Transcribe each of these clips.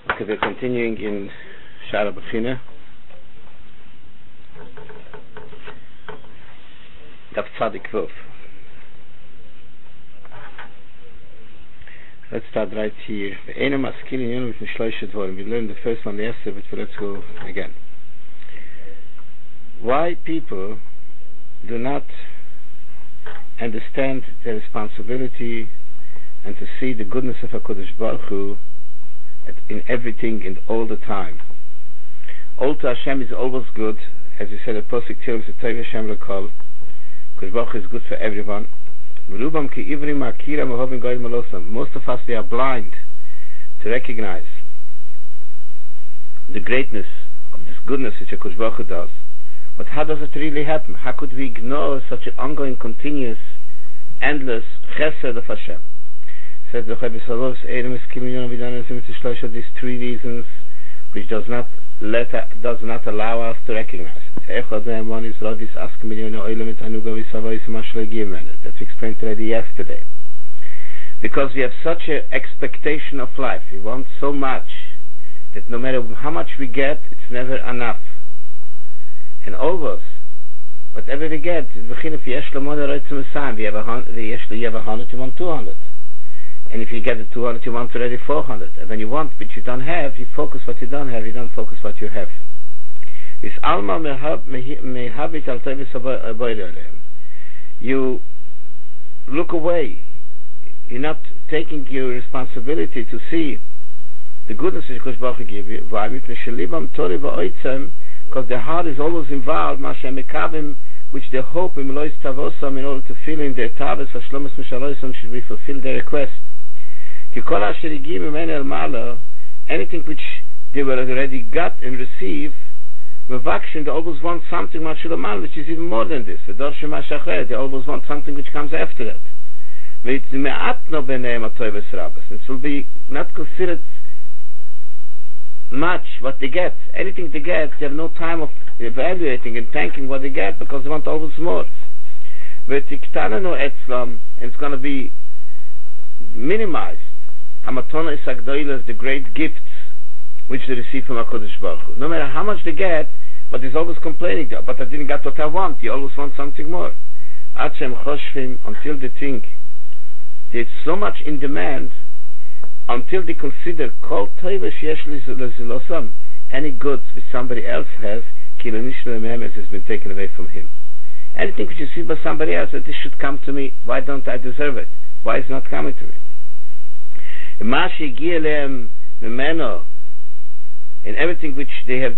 Okay, we're continuing in Shara Bechina. Daf Tzadik Vov. Let's start right here. We learned the first one yesterday, but let's go again. Why people do not understand their responsibility and to see the goodness of HaKadosh Baruch Hu in everything and all the time. All to Hashem is always good, as we said at Posik Tilim Zetayv Hashem Lekol. HaKadosh Baruch Hu is good for everyone. Most of us, we are blind to recognize the greatness of this goodness which HaKadosh Baruch Hu does. But how does it really happen? How could we ignore such an ongoing, continuous, endless chesed of Hashem? Says the Chavis Halos, these three reasons which does not allow us to recognize it. One is that we explained already yesterday. Because we have such an expectation of life, we want so much that no matter how much we get, it's never enough. And always, whatever we get, you have 100, you want 200. And if you get the 200, you want already 400. And when you want which you don't have, you focus what you don't have, you don't focus what you have. This alma mehabit al tevis. You look away. You're not taking your responsibility to see the goodness that Kosh Baruch Hu give you. Why? Because the heart is always involved, which they hope in order to fill in their tavis, should be fulfill their request. Anything which they were already got and received, they always want something which is even more than this. They always want something which comes after that. It will be not considered much what they get. Anything they get, they have no time of evaluating and thanking what they get because they want always more. And it's going to be minimized. Hamatona is the great gifts which they receive from HaKadosh Baruch Hu. No matter how much they get, but he's always complaining, but I didn't get what I want. You always want something more. Until they think there's so much in demand, until they consider any goods which somebody else has, has been taken away from him. Anything which you see by somebody else, that this should come to me, why don't I deserve it? Why is it not coming to me? In everything which they have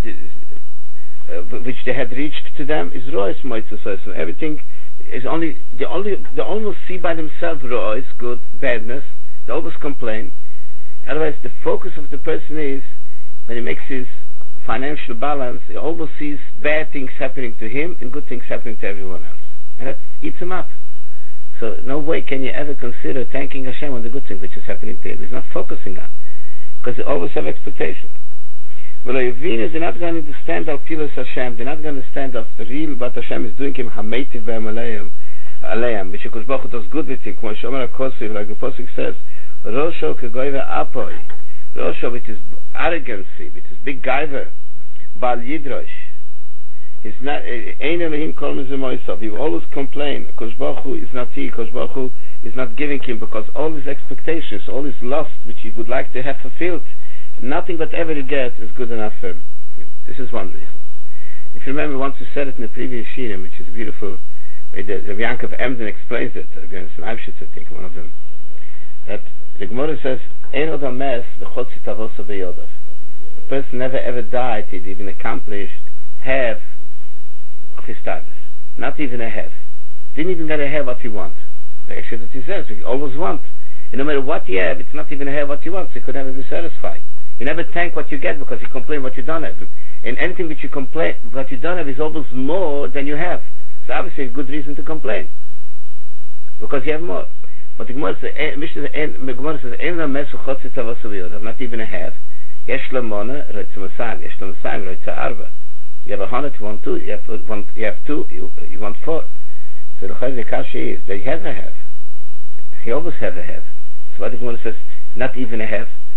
had reached to them is rois moitzos. Everything is they almost see by themselves rois, good, badness. They always complain. Otherwise, the focus of the person is, when he makes his financial balance, he always sees bad things happening to him and good things happening to everyone else. And that eats him up. So no way can you ever consider thanking Hashem on the good thing which is happening to him. He's not focusing on, because they always have expectation. Well, they're not going to understand al pilas Hashem. They're not going to understand of the real what Hashem is doing him hameitiv b'hem aleim, which Kosh Baruch Hu does good with him. Like the Pasuk says, Rosho kegoiva apoi. Rosho with his arrogancy, with his big gaiva, bal yidrosh. He's not ein Elohim kol mizumoisav. He will always complain. Kosh Baruch Hu is not he. Kosh Baruch Hu is not giving him, because all his expectations, all his lust which he would like to have fulfilled, nothing whatever he gets is good enough for him. This is one reason. If you remember, once we said it in the previous shirim, which is beautiful, Rabbi Yankov Emden explains it. Rabbi Yankov, I think, one of them, that the Gemara says, "Ein odam mes b'chotzi tavosa b'yodav." A person never ever died; he'd even accomplished half of his tavis, not even a half. Didn't even get a half what he wants. Actually, that he says, we always want, and no matter what you have, it's not even a half what you want. So you could never be satisfied. You never thank what you get because you complain what you don't have. And anything which you complain what you don't have is always more than you have. So obviously, a good reason to complain because you have more. But the Gemara says, not even a half. Yesh lemona roitza masayim. Yesh lemasayim roitza arba. You have 100, you want 2. You have 2, you want 4. So the kasha is that you have a half. You always have a half. So what the Gemara says, not even a half.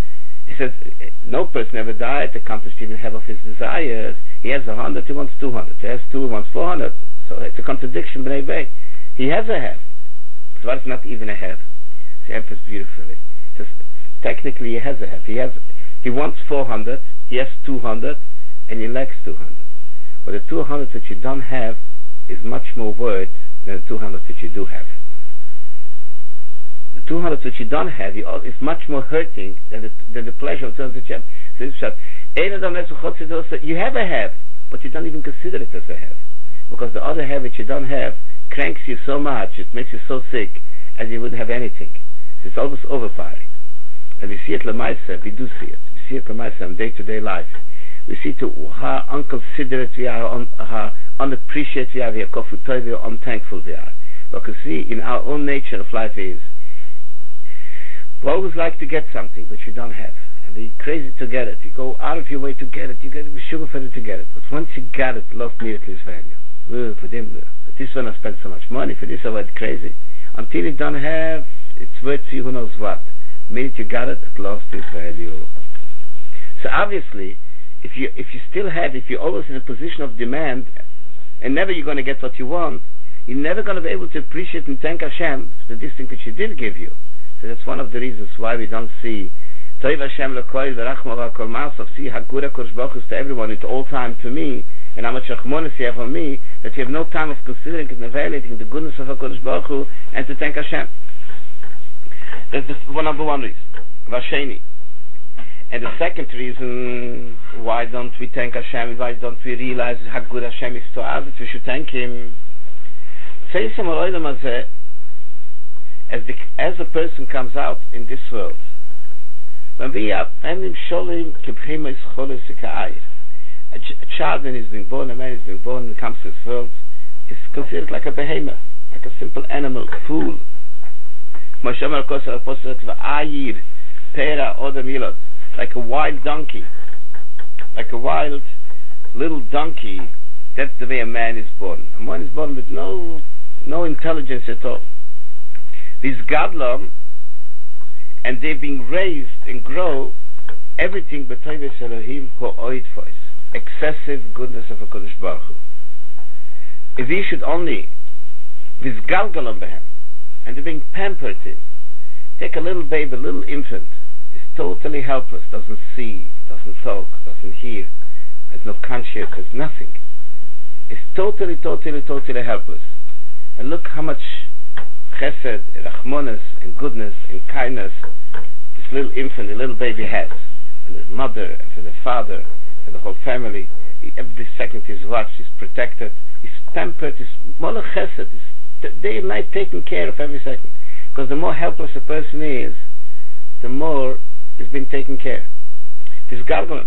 He says, no person ever died, accomplished even half of his desires. He has 100, he wants 200. He has 2, he wants 400. So it's a contradiction, b'nei bay. He has a half. So it's not even a half. He emphasizes beautifully. He says, technically he has a half. He wants 400, he has 200, and he lacks 200. But the 200 that you don't have is much more worth than the 200 that you do have. The 200 that you don't have is much more hurting than the pleasure of 200 that you have. So you have a have, but you don't even consider it as a have. Because the other have that you don't have cranks you so much, it makes you so sick, as you wouldn't have anything. So it's almost overpowering. And we see it Lamaisa, we do see it. We see it Lamaisa in day-to-day life. We see how unconsiderate we are, how unappreciated we are, how unthankful we are. But you see, in our own nature of life is, we always like to get something which we don't have, and we're crazy to get it. You go out of your way to get it. You get to be sugar for it to get it. But once you got it, lost immediately its value. For this one I spent so much money. For this I went crazy. Until you don't have, it's worth you who knows what. The minute you got it, it lost its value. So obviously, if you still have, if you're always in a position of demand, and never you're going to get what you want, you're never going to be able to appreciate and thank Hashem for this thing that she did give you. So that's one of the reasons why we don't see Toiv Hashem lekoil v'rachma v'kol ma'asav, see Hakura Kodesh Baruch Hu to everyone at all time to me, and how much Rachmanis you have on me, that you have no time of considering and evaluating the goodness of HaKadosh Baruch Hu and to thank Hashem. That's the number one reason. Vasheni. And the second reason, why don't we thank Hashem, why don't we realize how good Hashem is to us, that we should thank Him. As a person comes out in this world, when we are a child when he's been born, a man is being born and comes to this world, is considered like a behemoth, like a simple animal, fool. Like a wild donkey, like a wild little donkey. That's the way a man is born. A man is born with no intelligence at all. These gadlam, and they're being raised and grow everything but Elohim ho'oid voice, excessive goodness of HaKadosh Baruch Hu. If he should only vizgalgalam behem, and they're being pampered in, take a little baby, a little infant, is totally helpless, doesn't see, doesn't talk, doesn't hear, has no conscience, has nothing. Is totally helpless. And look how much chesed, rachmonas, and goodness, and kindness this little infant, the little baby has. And his mother, and for the father, and the whole family. Every second he's watched, he's protected, he's pampered, he's molech chesed, he's day and night taken care of every second. Because the more helpless a person is, the more is being taken care. This gargling.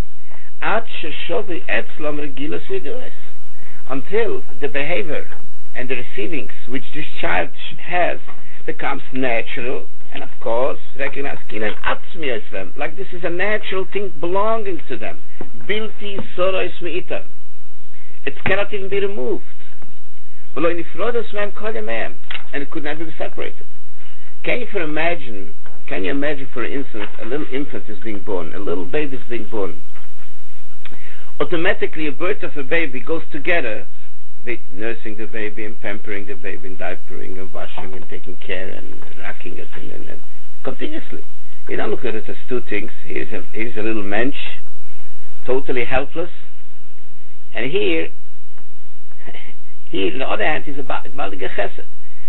Until the behavior and the receivings which this child has becomes natural, and of course recognize like this is a natural thing belonging to them. Bilti sorois me'itam. It cannot even be removed. And it could never be separated. Can you imagine, for instance, a little infant is being born, a little baby is being born. Automatically a birth of a baby goes together with nursing the baby and pampering the baby and diapering and washing and taking care and rocking it and continuously. You don't look at it as two things. Here's a little mensch, totally helpless, and here on the other hand, he's a baldige chesed.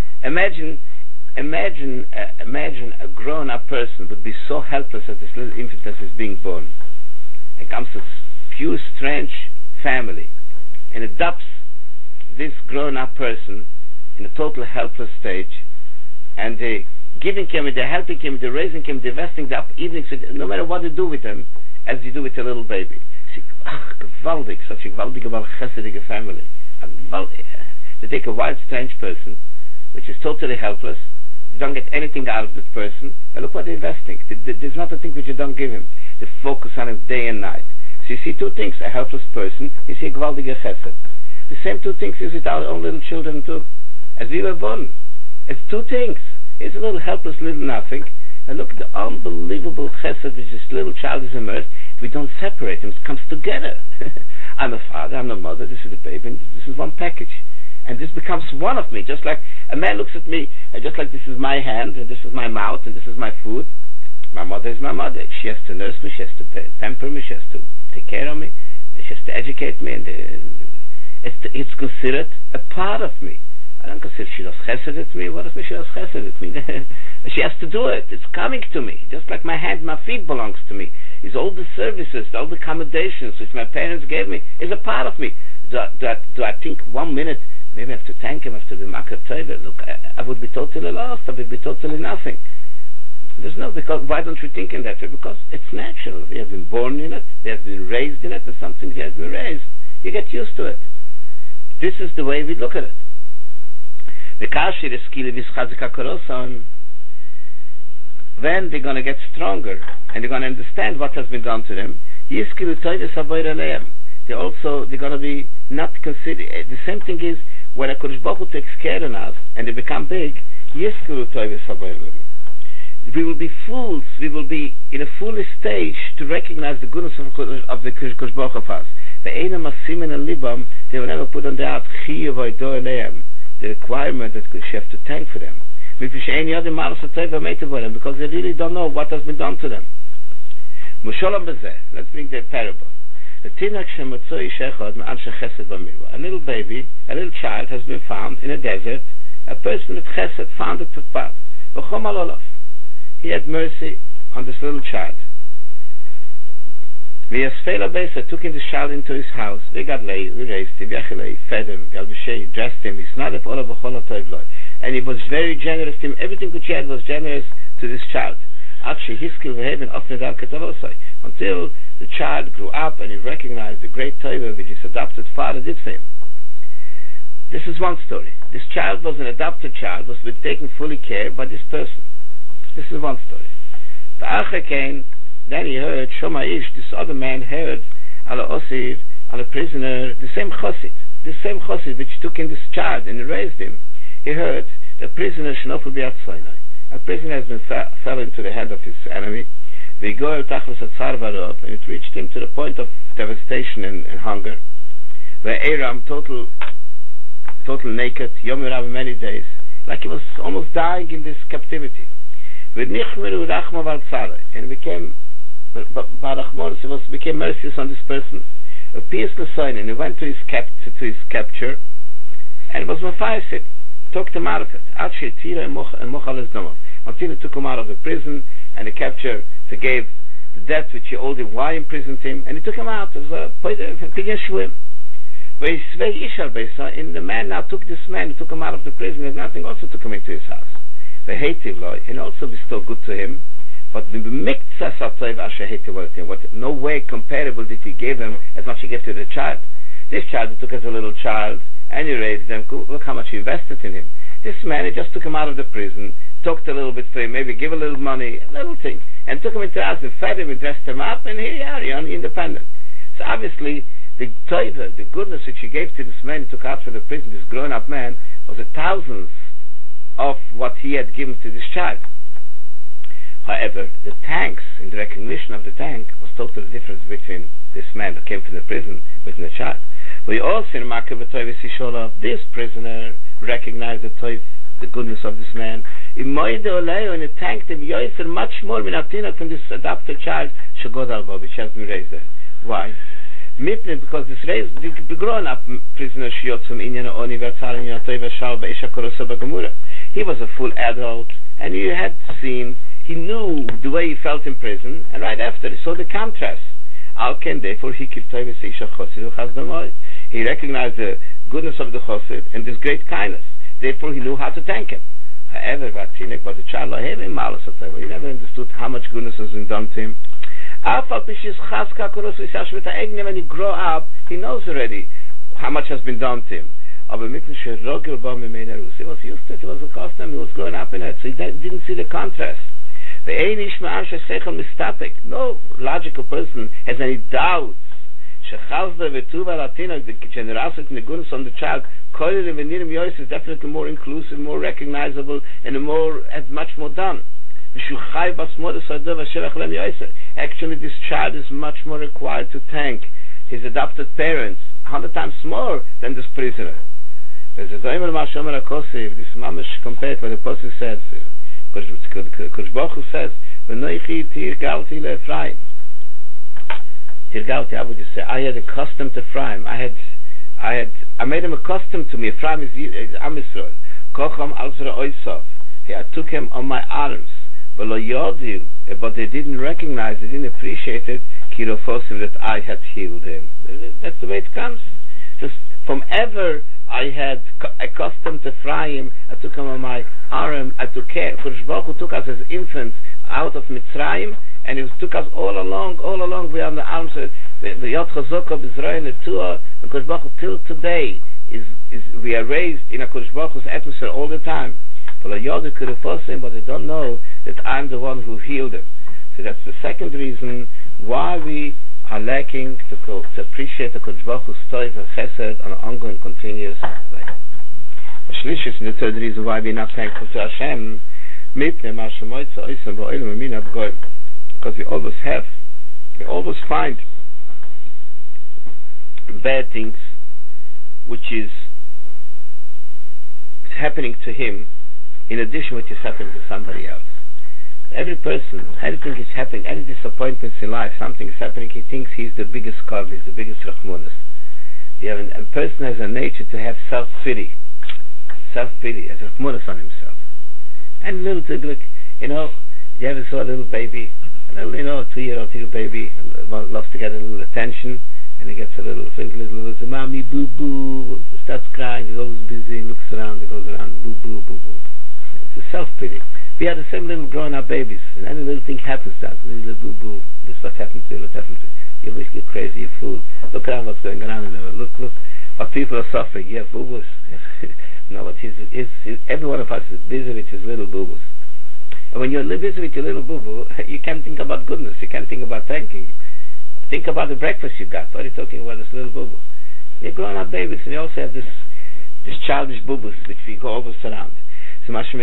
Imagine a grown-up person would be so helpless as this little infant as is being born, and comes to few strange family and adopts this grown-up person in a total helpless stage, and they giving him, they're helping him, they're raising him, they're investing the evenings, no matter what they do with him, as you do with a little baby. See, gewaldig, such a gewaldige, chesedige family. They take a wild, strange person, which is totally helpless. You don't get anything out of this person, and look what they're investing. There's not a thing which you don't give him. They focus on him day and night. So you see two things: a helpless person, you see a gewaldige chesed. The same two things is with our own little children too. As we were born, it's two things. Here's a little helpless little nothing, And look at the unbelievable chesed which this little child is immersed. We don't separate them, it comes together. I'm a father, I'm a mother, this is a baby, and this is one package. And this becomes one of me, just like a man looks at me, just like this is my hand, and this is my mouth, and this is my food. My mother is my mother. She has to nurse me, she has to pamper me, she has to take care of me, she has to educate me, and it's considered a part of me. I don't consider she does chesed at me. What does she does chesed at me? She has to do it. It's coming to me. Just like my hand, my feet belongs to me. Is all the services, all the accommodations which my parents gave me is a part of me. Do I think 1 minute, maybe I have to thank him, I have to be makar tova? Look, I would be totally lost. I would be totally nothing. There's no, because why don't we think in that way? Because it's natural. We have been born in it. We have been raised in it. And something you have been raised, you get used to it. This is the way we look at it. When they're going to get stronger and they're going to understand what has been done to them, they're going to be not considered. The same thing is when a Kodesh Baruch Hu takes care of us and they become big, we will be fools. We will be in a foolish stage to recognize the goodness of the Kodesh Baruch Hu of us. They will never put on the heart the requirement that you have to thank for them, because they really don't know what has been done to them. Let's bring the parable. A little baby, a little child has been found in a desert. A person with chesed found it for part. He had mercy on this little child. We took in the child into his house. We raised him, fed him, dressed him. And he was very generous to him. Everything which he had was generous to this child. Until the child grew up and he recognized the great tova which his adopted father did for him. This is one story. This child was an adopted child, was being taken fully care by this person. This is one story. Then he heard, this other man heard, a prisoner, the same chassid which took in this child and raised him. He heard, the prisoner shnofel bi'at Sinai. A prisoner has been fell into the hand of his enemy. And it reached him to the point of devastation and hunger. Where Aram, total naked, Yom Rav, many days, like he was almost dying in this captivity. And it became became merciless on this person. And he went to his capture, and it was Mephiasid, took him out of it. Until he took him out of the prison, and the capture forgave the debt which he owed him, why imprisoned him, and he took him out as a pidyon shvuim. And the man now took this man, he took him out of the prison, and nothing, also took him into his house. And also bestowed good to him, but no way comparable did he give him as much he gave to the child. This child he took as a little child, and he raised them. Look how much he invested in him. This man, he just took him out of the prison, talked a little bit for him, maybe give a little money, a little thing, and took him into the house and fed him and dressed him up, and here you are, you're independent. So obviously, the tova, the goodness which he gave to this man he took out from the prison, this grown-up man, was a thousandth of what he had given to this child. However, the thanks, in the recognition of the thank, was totally different between this man that came from the prison between the child. We also in this prisoner recognized the goodness of this man, and it thanked him much more from this adopted child which has been raised there. Why? Because the grown-up prisoner he was a full adult, and you had seen, he knew the way he felt in prison, and right after he saw the contrast. Therefore he recognized the goodness of the chassid and this great kindness. Therefore he knew how to thank him. However, but the child he never understood how much goodness has been done to him. When he grow up, he knows already how much has been done to him. He was used to it, it was a custom, he was growing up in it, so he didn't see the contrast. No logical person has any doubts. The generosity and the goodness on the child is definitely more inclusive, more recognizable, and has much more done. Actually, this child is much more required to thank his adopted parents 100 times more than this prisoner. This mamish compared what the Apostle says. Kodesh Baruch Hu says, "V'noichi tirgalti le'Ephraim." Tirgalti, how would you say? I had accustomed to Ephraim. I made him accustomed to me. Ephraim is Am Yisrael. Kocham al Oisov. I took him on my arms. But they didn't recognize, they didn't appreciate it, Kirofosim, that I had healed him. That's the way it comes. Just from ever I had accustomed to Ephraim, I took him on my arm, I took care. Kodesh Baruch Hu took us as infants out of Mitzrayim, and he took us all along, we are on the arms of the Yad Chazokah, B'Zrayim, Netuah, and Kodesh Baruch Hu till today, we are raised in a Kodesh Baruch Hu's atmosphere all the time. But they don't know that I'm the one who healed them. So that's the second reason why we are lacking to appreciate the Kodesh Baruch Hu's Tov and Chesed on an ongoing, continuous way. The third reason why we're not thankful to Hashem, because we always find bad things which is happening to him in addition what is happening to somebody else. Every person, anything is happening, any disappointments in life, something is happening, he thinks he's the biggest Kav, he's the biggest Rachmanis. A person has a nature to have self-pity, as Rachmanis on himself. And little, you ever saw a little baby, a little, 2-year-old little baby, loves to get a little attention, and he gets a little mommy, boo-boo, starts crying, he's always busy, looks around, he goes around, boo-boo, boo-boo. It's a self-pity. We are the same little grown-up babies, and any little thing happens to us, little boo-boo, this is what happened to you, you wish you're crazy, you fool, look around what's going on in the world, look, what people are suffering, you have boo-boos. No, but every one of us is busy with his little boo-boos. And when you're busy with your little boo-boo, you can't think about goodness, you can't think about thanking. Think about the breakfast you got. What are you talking about, this little boo-boo? They're grown-up babies, and they also have this childish boo-boos which we go always around. So all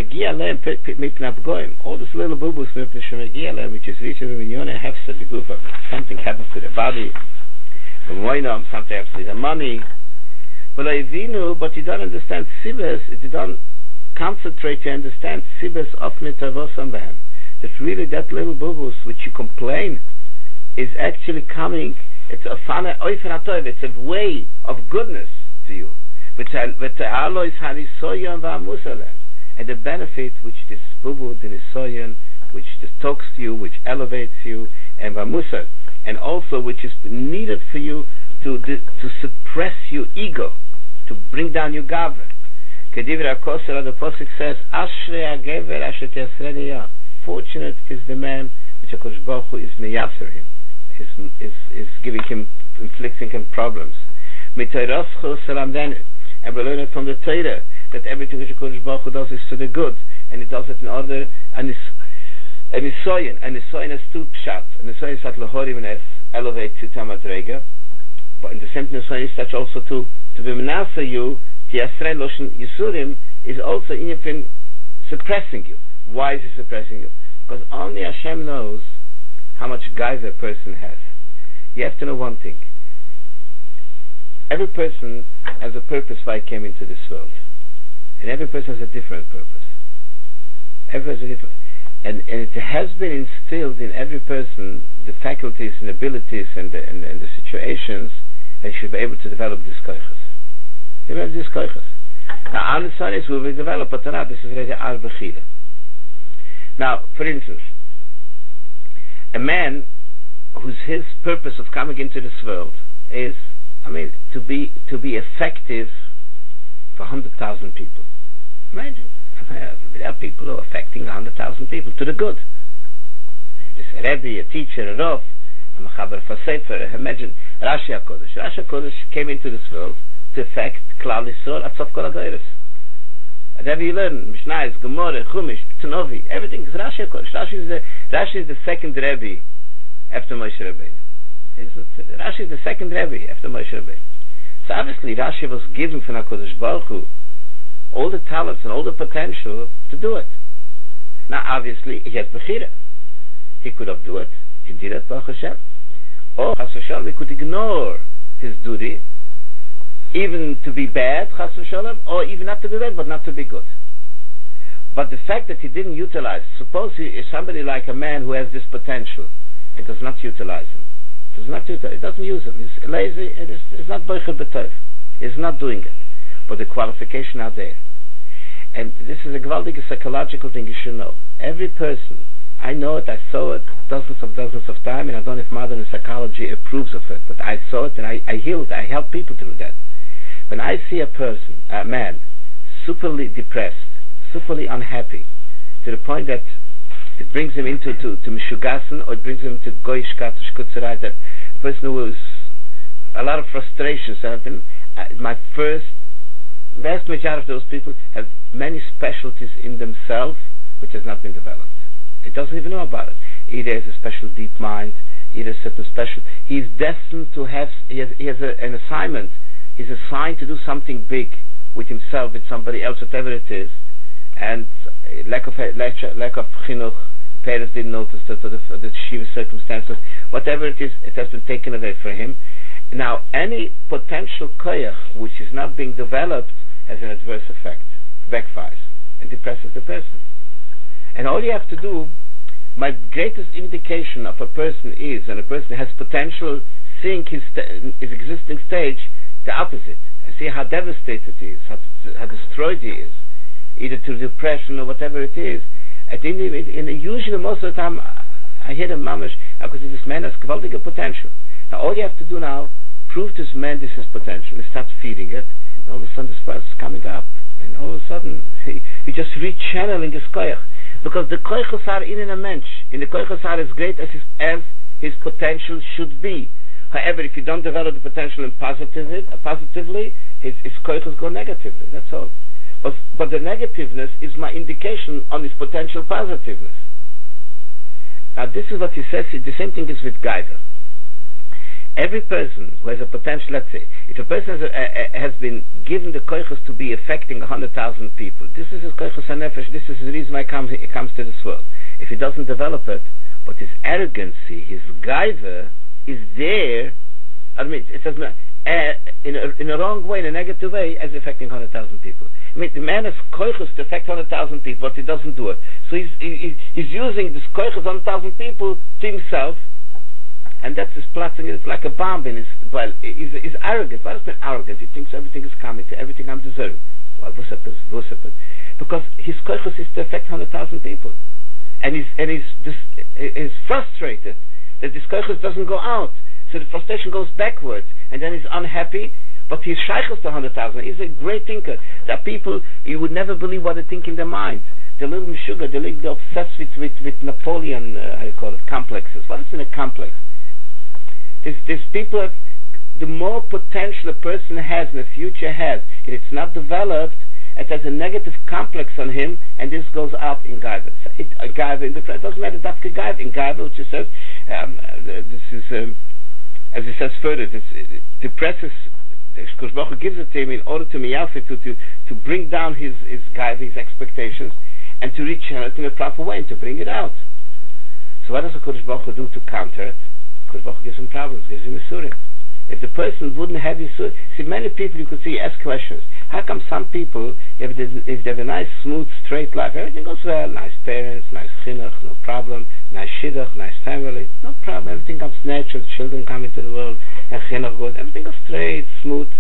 this little boo-boos which is reaching something happens to the body, something happens to the money. But you don't understand Sibes, you don't concentrate to understand Sibes of Mitavosam, that really that little boo-boos which you complain is actually coming, it's a way of goodness to you. And the benefit which this bubud in Nisoyan, which just talks to you, which elevates you, and vamusar, and also which is needed for you to suppress your ego, to bring down your gaver. Kedivra Kosera, the Pasuk says, Ashrei HaGever Asher Tiasreni Ya. Fortunate is the man which HaKadosh Baruch Hu is meyaser him, is giving him, inflicting him problems. Mitoyroscho Salam Denu. And we learn it from the Torah that everything which HaKadosh Baruch Hu does is for the good, and he does it in order, and Nisoyan has two pshat. And Nisoyan is at Lahorim and elevates you to Amadrega, but in the same Nisoyan is such also to be menasa you, Tiasrei Loshen Yisurim, is also in suppressing you. Why is he suppressing you? Because only Hashem knows how much gaiva a person has. You have to know one thing. Every person has a purpose why he came into this world. And every person has a different purpose. Everyone has a different, and it has been instilled in every person the faculties and abilities and the situations that should be able to develop these koiches. Develop these koiches. Now, on the Sundays will be developed, but not. This is already al bechila. Now, for instance, a man his purpose of coming into this world is, to be effective for 100,000 people. Imagine, there are people who are affecting 100,000 people to the good. This Rebbe, a teacher, a Rav, a Mechaber for Sefer. Imagine Rashi HaKodesh. Rashi HaKodesh came into this world to affect Klal Yisrael at Sof Kol HaDoros. Whatever you learn, Mishnah, Gemara, Chumash, Tanovi, everything is Rashi HaKodesh. Rashi is the second Rebbe after Moshe Rabbeinu. Rashi is the second Rebbe after Moshe Rabbeinu. So obviously Rashi was given from HaKadosh Baruch Hu all the talents and all the potential to do it. Now, obviously, he has Bechira. He could have done it. He did it, Baruch Hashem. Or, Chas v'Shalom, he could ignore his duty, even to be bad, Chas v'Shalom, or even not to be bad, but not to be good. But the fact that he didn't utilize, suppose he is somebody like a man who has this potential and does not utilize him. He doesn't use him. He's lazy, and he's not Boicher B'Tov. He's not doing it. But the qualification are there. And this is a gewaltige psychological thing you should know. Every person, I know it, I saw it dozens of times, and I don't know if modern psychology approves of it, but I saw it and I healed, I help people through that. When I see a man, superly depressed, superly unhappy, to the point that it brings him into to Mishugasen, or it brings him to Goyishkat, Shkutzerai, that person who has a lot of frustrations, vast majority of those people have many specialties in themselves which has not been developed. He doesn't even know about it. Either has a special deep mind, either certain special. He's destined to have. He has an assignment. He's assigned to do something big with himself, with somebody else, whatever it is. And lack of chinuch, parents didn't notice that, or the shiva circumstances, whatever it is, it has been taken away from him. Now, any potential koyach which is not being developed has an adverse effect, backfires, and depresses the person. And all you have to do, my greatest indication of a person is, and a person has potential, seeing his existing stage, the opposite. I see how devastated he is, how destroyed he is, either to depression or whatever it is. Usually, most of the time, I hear the mamash, because this man has gewaltige potential. Now, all you have to do now, prove this man this is potential, and start feeding it, and all of a sudden this person is coming up, and all of a sudden, he just rechanneling his koyach. Because the koyachos are in a mensch, and the koyachos are as great as his potential should be. However, if you don't develop the potential in positively, his koyachos go negatively, that's all. But the negativeness is my indication on his potential positiveness. Now this is what he says, the same thing is with Gaiva. Every person who has a potential, let's say, if a person has been given the koichos to be affecting 100,000 people, this is his koichos hanefesh, this is the reason why he comes to this world. If he doesn't develop it, but his arrogancy, his gaiva, is there, I mean, it says in a wrong way, in a negative way, as affecting 100,000 people. I mean, the man has koichos to affect 100,000 people, but he doesn't do it. So he's using this koichos 100,000 people to himself, and that's his platzing. It's like a bomb in his. Well, he's arrogant. Why is he arrogant? He thinks everything is coming to everything I'm deserving. Well, because his koichos is to affect 100,000 people, and he's frustrated that this koichos doesn't go out. So the frustration goes backwards, and then he's unhappy. But he's shaykhos to 100,000. He's a great thinker. There are people you would never believe what they think in their mind. The little sugar, the little obsessed with Napoleon, how you call it, complexes. What is in a complex? These people have, the more potential a person has and the future has, if it's not developed, it has a negative complex on him, and this goes out in Gaiva. It doesn't matter, Dafka Gaiva. In Gaiva, which it says, this is, as it says further, it depresses, Kosh Baruch Hu gives it to him in order to miyafi, to bring down his Gaiva, his expectations, and to reach it in a proper way, and to bring it out. So what does the Kosh Baruch Hu do to counter it? Kosh Baruch Hu gives him problems, gives him Isurim. If the person wouldn't have Isurim, see, many people you could see ask questions. How come some people, if they have a nice, smooth, straight life, everything goes well, nice parents, nice chinuch, no problem, nice shidduch, nice family, no problem, everything comes natural, children come into the world, and chinuch goes, everything goes straight, smooth,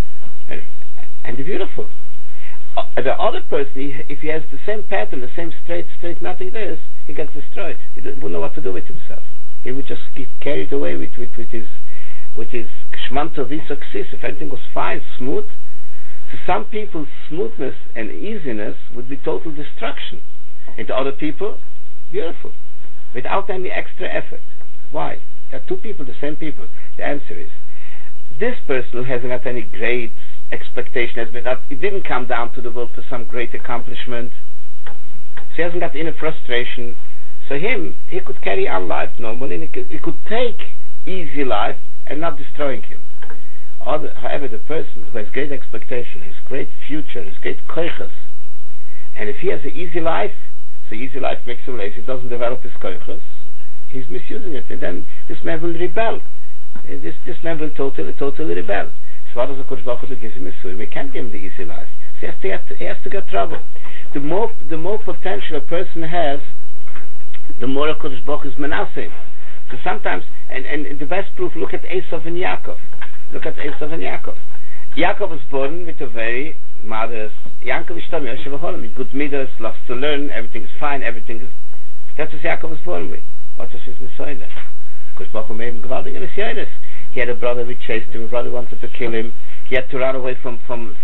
and beautiful. The other person, if he has the same pattern, the same straight, nothing there, he gets destroyed. He wouldn't know what to do with himself. He would just get carried away with his shmanto visoksis. If everything was fine, smooth. To some people, smoothness and easiness would be total destruction. And to other people, beautiful, without any extra effort. Why? There are two people, the same people. The answer is, this person who hasn't got any great expectation, it didn't come down to the world for some great accomplishment, so he hasn't got any frustration. So he could carry on life normally, and he could take easy life and not destroying him. However, the person who has great expectation, his great future, his great koichas, and if he has an easy life, So easy life makes him lazy. He doesn't develop his koichos. He's misusing it, and then this man will rebel. This man will totally rebel. So what does the Kodesh Baruch Hu give him? He can't give him the easy life. So he has to get trouble. The more potential a person has, the more a Kodesh Baruch Hu is menaseh. So sometimes, and the best proof, look at Esav and Yaakov. Look at Esav and Yaakov. Yaakov was born with a very modest, Yaakov is with good midas, loves to learn, everything is fine, that's what Yaakov was born with. What was his Messiah? Because Baruch Hu made him gewaldig in his Yonis. He had a brother who chased him, a brother wanted to kill him, he had to run away from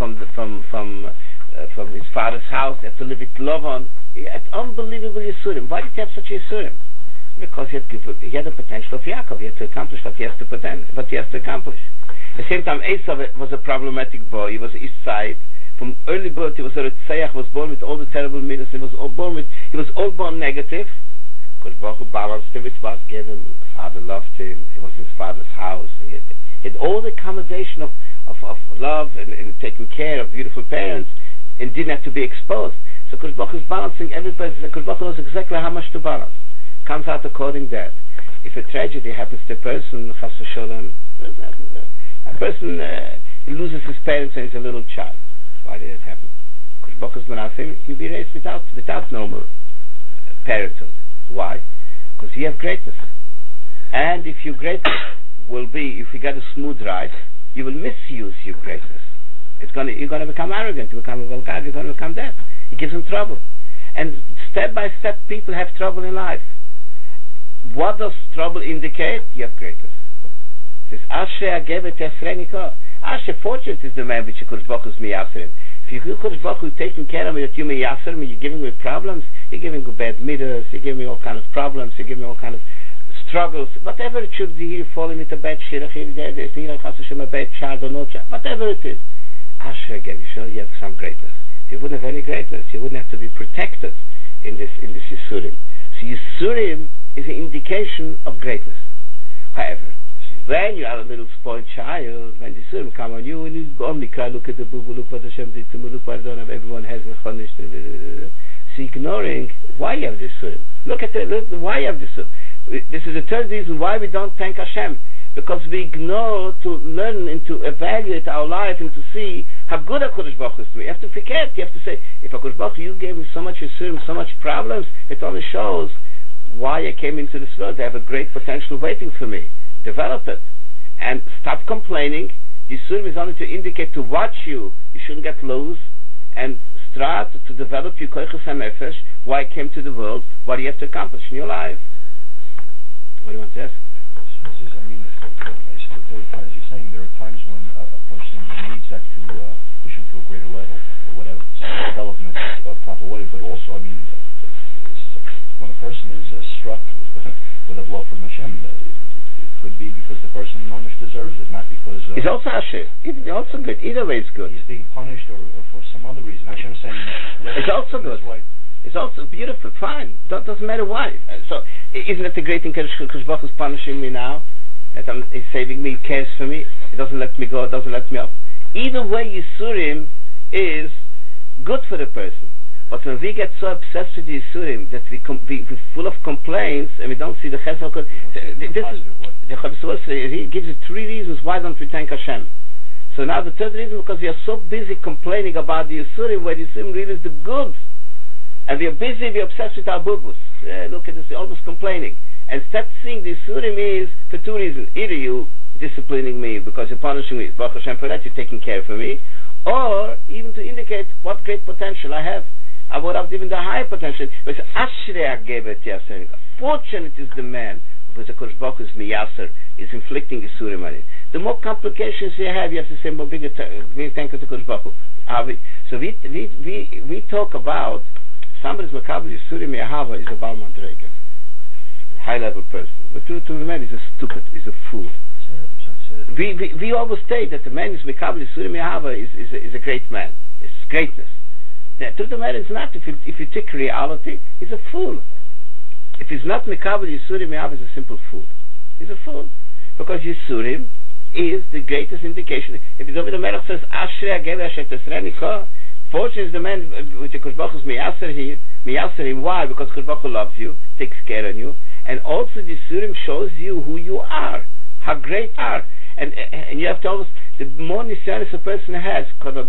his father's house, he had to live with Lavan. He had unbelievable Yisurim. Why did he have such Yisurim? Because he had the potential of Yaakov. He had to accomplish what he has to accomplish. At the same time, Esav was a problematic boy. He was east side. From early birth, he was a Ritzeach, was born with all the terrible midas. He was all born negative. Because Baruch Hu balanced him with what gave him. Father loved him. He was in his father's house. He had all the accommodation of love and taking care of beautiful parents, and didn't have to be exposed. So Kodesh Baruch Hu is balancing every person. Kodesh Baruch Hu knows exactly how much to balance. Comes out according to that. If a tragedy happens to a person, Chas v'Sholem, a person he loses his parents and he's a little child. Why did it happen? Because Baruch Hu is menaseh, you'll be raised without normal parenthood. Why? Because you have greatness. And if your greatness if you get a smooth ride, you will misuse your greatness. You're going to become arrogant, you become a vulgar, you're going to become that. It gives them trouble. And step by step, people have trouble in life. What does trouble indicate? You have greatness. It says, Asher Agevet Yasrenika. Asher, fortunate is the man which Kodesh Baruch Hu is miyasrim. If you feel Kodesh Baruch Hu taking care of me, that you miyasrim, you're giving me problems, you're giving me bad midas, you're giving me all kind of problems, you're giving me all kind of struggles, whatever it should be, you're falling with a bad shirach, there's a bad child or no child, whatever it is. Asher Agevet, you have some greatness. If you wouldn't have any greatness, you wouldn't have to be protected in this Yisurim. So Yisurim is an indication of greatness. However, when you are a little spoiled child, when the Yisurim come on you, and you only cry, look at the boo, look what Hashem did to me, look what everyone has in Chonish. So ignoring why you have this Yisurim. Look why you have this Yisurim. This is the third reason why we don't thank Hashem. Because we ignore to learn and to evaluate our life and to see how good HaKadosh Baruch Hu is to me. You have to forget, you have to say, if HaKadosh Baruch Hu, you gave me so much Yisurim, so much problems, it only shows why I came into this world. I have a great potential waiting for me. Develop it. And stop complaining. Yisurim is only to indicate to watch you. You shouldn't get loose. And start to develop your koichos hanefesh, why I came to the world, what you have to accomplish in your life. What do you want to ask? As you're saying, there are times when a person needs that to push him to a greater level, or whatever, development a proper way, but also, when a person is struck with a blow from Hashem, it could be because the person mamish deserves it, not because... it's also Hashem. It's also good. Either way is good. He's being punished or for some other reason. Hashem saying... It's also good. It's also beautiful, fine. Doesn't matter why. So, isn't it the great thing Kodesh Baruch Hu is punishing me now? That he's saving me, he cares for me, he doesn't let me go, doesn't let me off. Either way, Yisurim is good for the person. But when we get so obsessed with Yisurim that we're full of complaints and we don't see the Chesed, he gives you three reasons why don't we thank Hashem. So now the third reason, because we are so busy complaining about the Yisurim, where Yisurim really is the good. And we are busy, we're obsessed with our bubus. Look at this, we're almost complaining. And start seeing the Yisurim is for two reasons. Either you disciplining me because you're punishing me, Baruch Hashem for that, you're taking care of me, or even to indicate what great potential I have. I would have even the higher potential. But fortunate is the man who is a Kodesh Baruch Hu is miyaser, is inflicting Yisurim on it. The more complications you have to say more bigger thank you to Kodesh Baruch Hu. So we talk about somebody's makabel Yisurim Yahava is a Baal Madrega, high level person. But to the man is a stupid, is a fool. We always say that the man who's makabel Yisurim Yahava is a great man. It's greatness. To the man, it's not. If you take reality, he's a fool. If he's not Mekabel Yisurim Yahava, he's a simple fool. He's a fool. Because Yisurim is the greatest indication. If David HaMelech says, Ashrei Agever Asher Tesrei Niko, fortunate is the man which the Kodesh Baruch Hu is miyaser here, Miyasarim, why? Because Kodesh loves you, takes care of you, and also the Surim shows you who you are, how great you are. And you have to always, the more Nisyanis a person has, the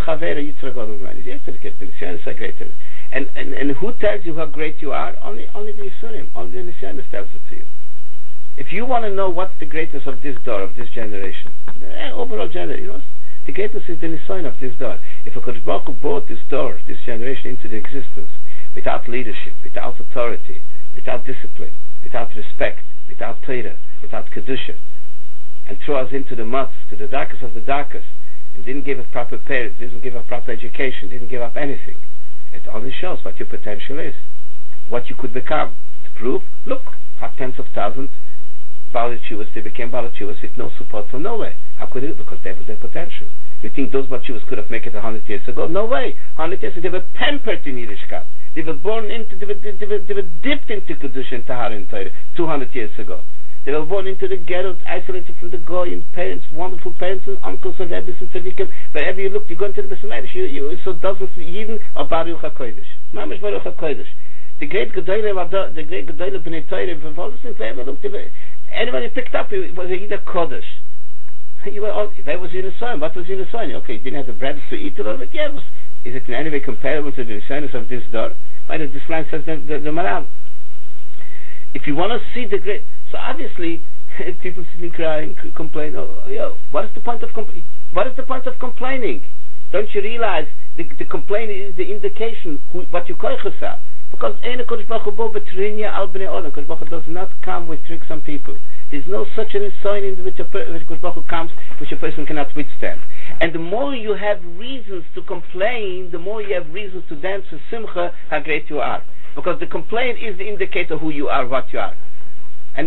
Nisyanis are greater. And who tells you how great you are? Only the Yisurim, only the Nisyanis tells it to you. If you want to know what's the greatness of this door, of this generation, the overall generation, the greatness is the Nisayon of this door. If a Kodesh Baruch Hu brought this door, this generation into the existence, without leadership, without authority, without discipline, without respect, without Torah, without Kedusha, and threw us into the muds, to the darkest of the darkest, and didn't give us proper parents, didn't give us proper education, didn't give up anything, it only shows what your potential is, what you could become. To prove, look, how tens of thousands Baalei Teshuvos, they became Baalei Teshuvos with no support from nowhere. How could it? Because that was their potential. You think those Baalei Teshuvos could have made it 100 years ago? No way. 100 years ago, they were pampered in Yiddishkeit. They were born into, they were dipped into Kedusha and Tahara and Torah 200 years ago. They were born into the ghetto, isolated from the Goyim, parents, wonderful parents, and uncles and rabbis and tzaddikim. Wherever you look, you go into the Beis Medrash, you saw dozens of Yidden of Baruch HaKodesh. Mamash Baruch HaKodesh. The great Gedoyle B'nai Torah, wherever looked, anybody picked up, it was a Yidden Kodesh. That was Yinisayon. What was Yinisayon? Okay, you didn't have the bread to eat a little bit. Yeah, is it in any way comparable to the Yinisayon of this door? Why does this line says the Maral? If you want to see the great, so obviously people sitting crying, complain. What is the point of What is the point of complaining? Don't you realize the complaint is the indication what you koiches are? Because Kodesh Baruch Hu al bnei Adam. Kodesh Baruch Hu does not come with tricks on people. There's no such an sign in which Kodesh Baruch Hu comes, which a person cannot withstand. And the more you have reasons to complain, the more you have reasons to dance with simcha, how great you are. Because the complaint is the indicator who you are, what you are. And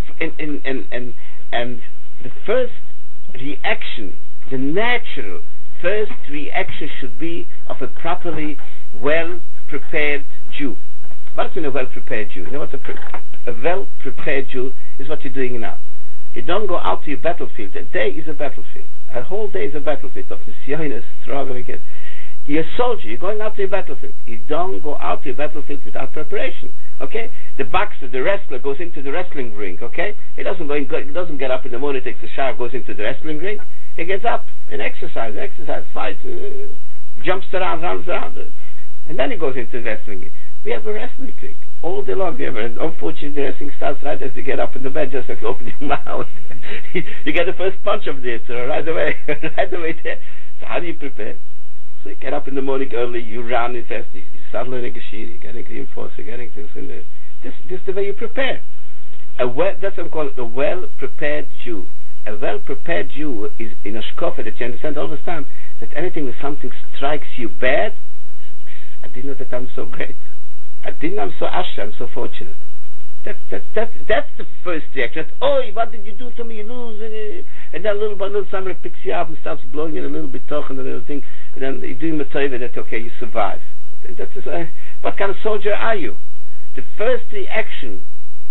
the first reaction, the natural first reaction should be of a properly well-prepared Jew. What is a well-prepared Jew? You know what a well-prepared Jew is? What you're doing now. You don't go out to your battlefield. A day is a battlefield. A whole day is a battlefield of Nisyonis, struggling. You're a soldier. You're going out to your battlefield. You don't go out to your battlefield without preparation. Okay? The boxer, the wrestler, goes into the wrestling ring. Okay? He doesn't get up in the morning, takes a shower, goes into the wrestling ring. He gets up and exercise, fights, jumps around, runs around, and then he goes into the wrestling ring. We have a wrestling ring all day long. Unfortunately, the wrestling starts right as you get up in the bed, just like open your mouth. You get the first punch of this right away, right away there. So how do you prepare? So you get up in the morning early, you run it fast, you start learning Geshir, you're getting reinforced, you're getting things in there. This is the way you prepare. That's what I'm calling a well-prepared Jew. A well-prepared Jew is in a shkofa that you understand all the time that anything when something strikes you bad, I didn't know that I'm so great. I didn't know I'm so asher, I'm so fortunate. That's the first reaction. What did you do to me? You lose. And then little by little somebody picks you up and starts blowing you a little bit, talking a little thing, and then you're doing the taiva that okay, you survive. What kind of soldier are you? The first reaction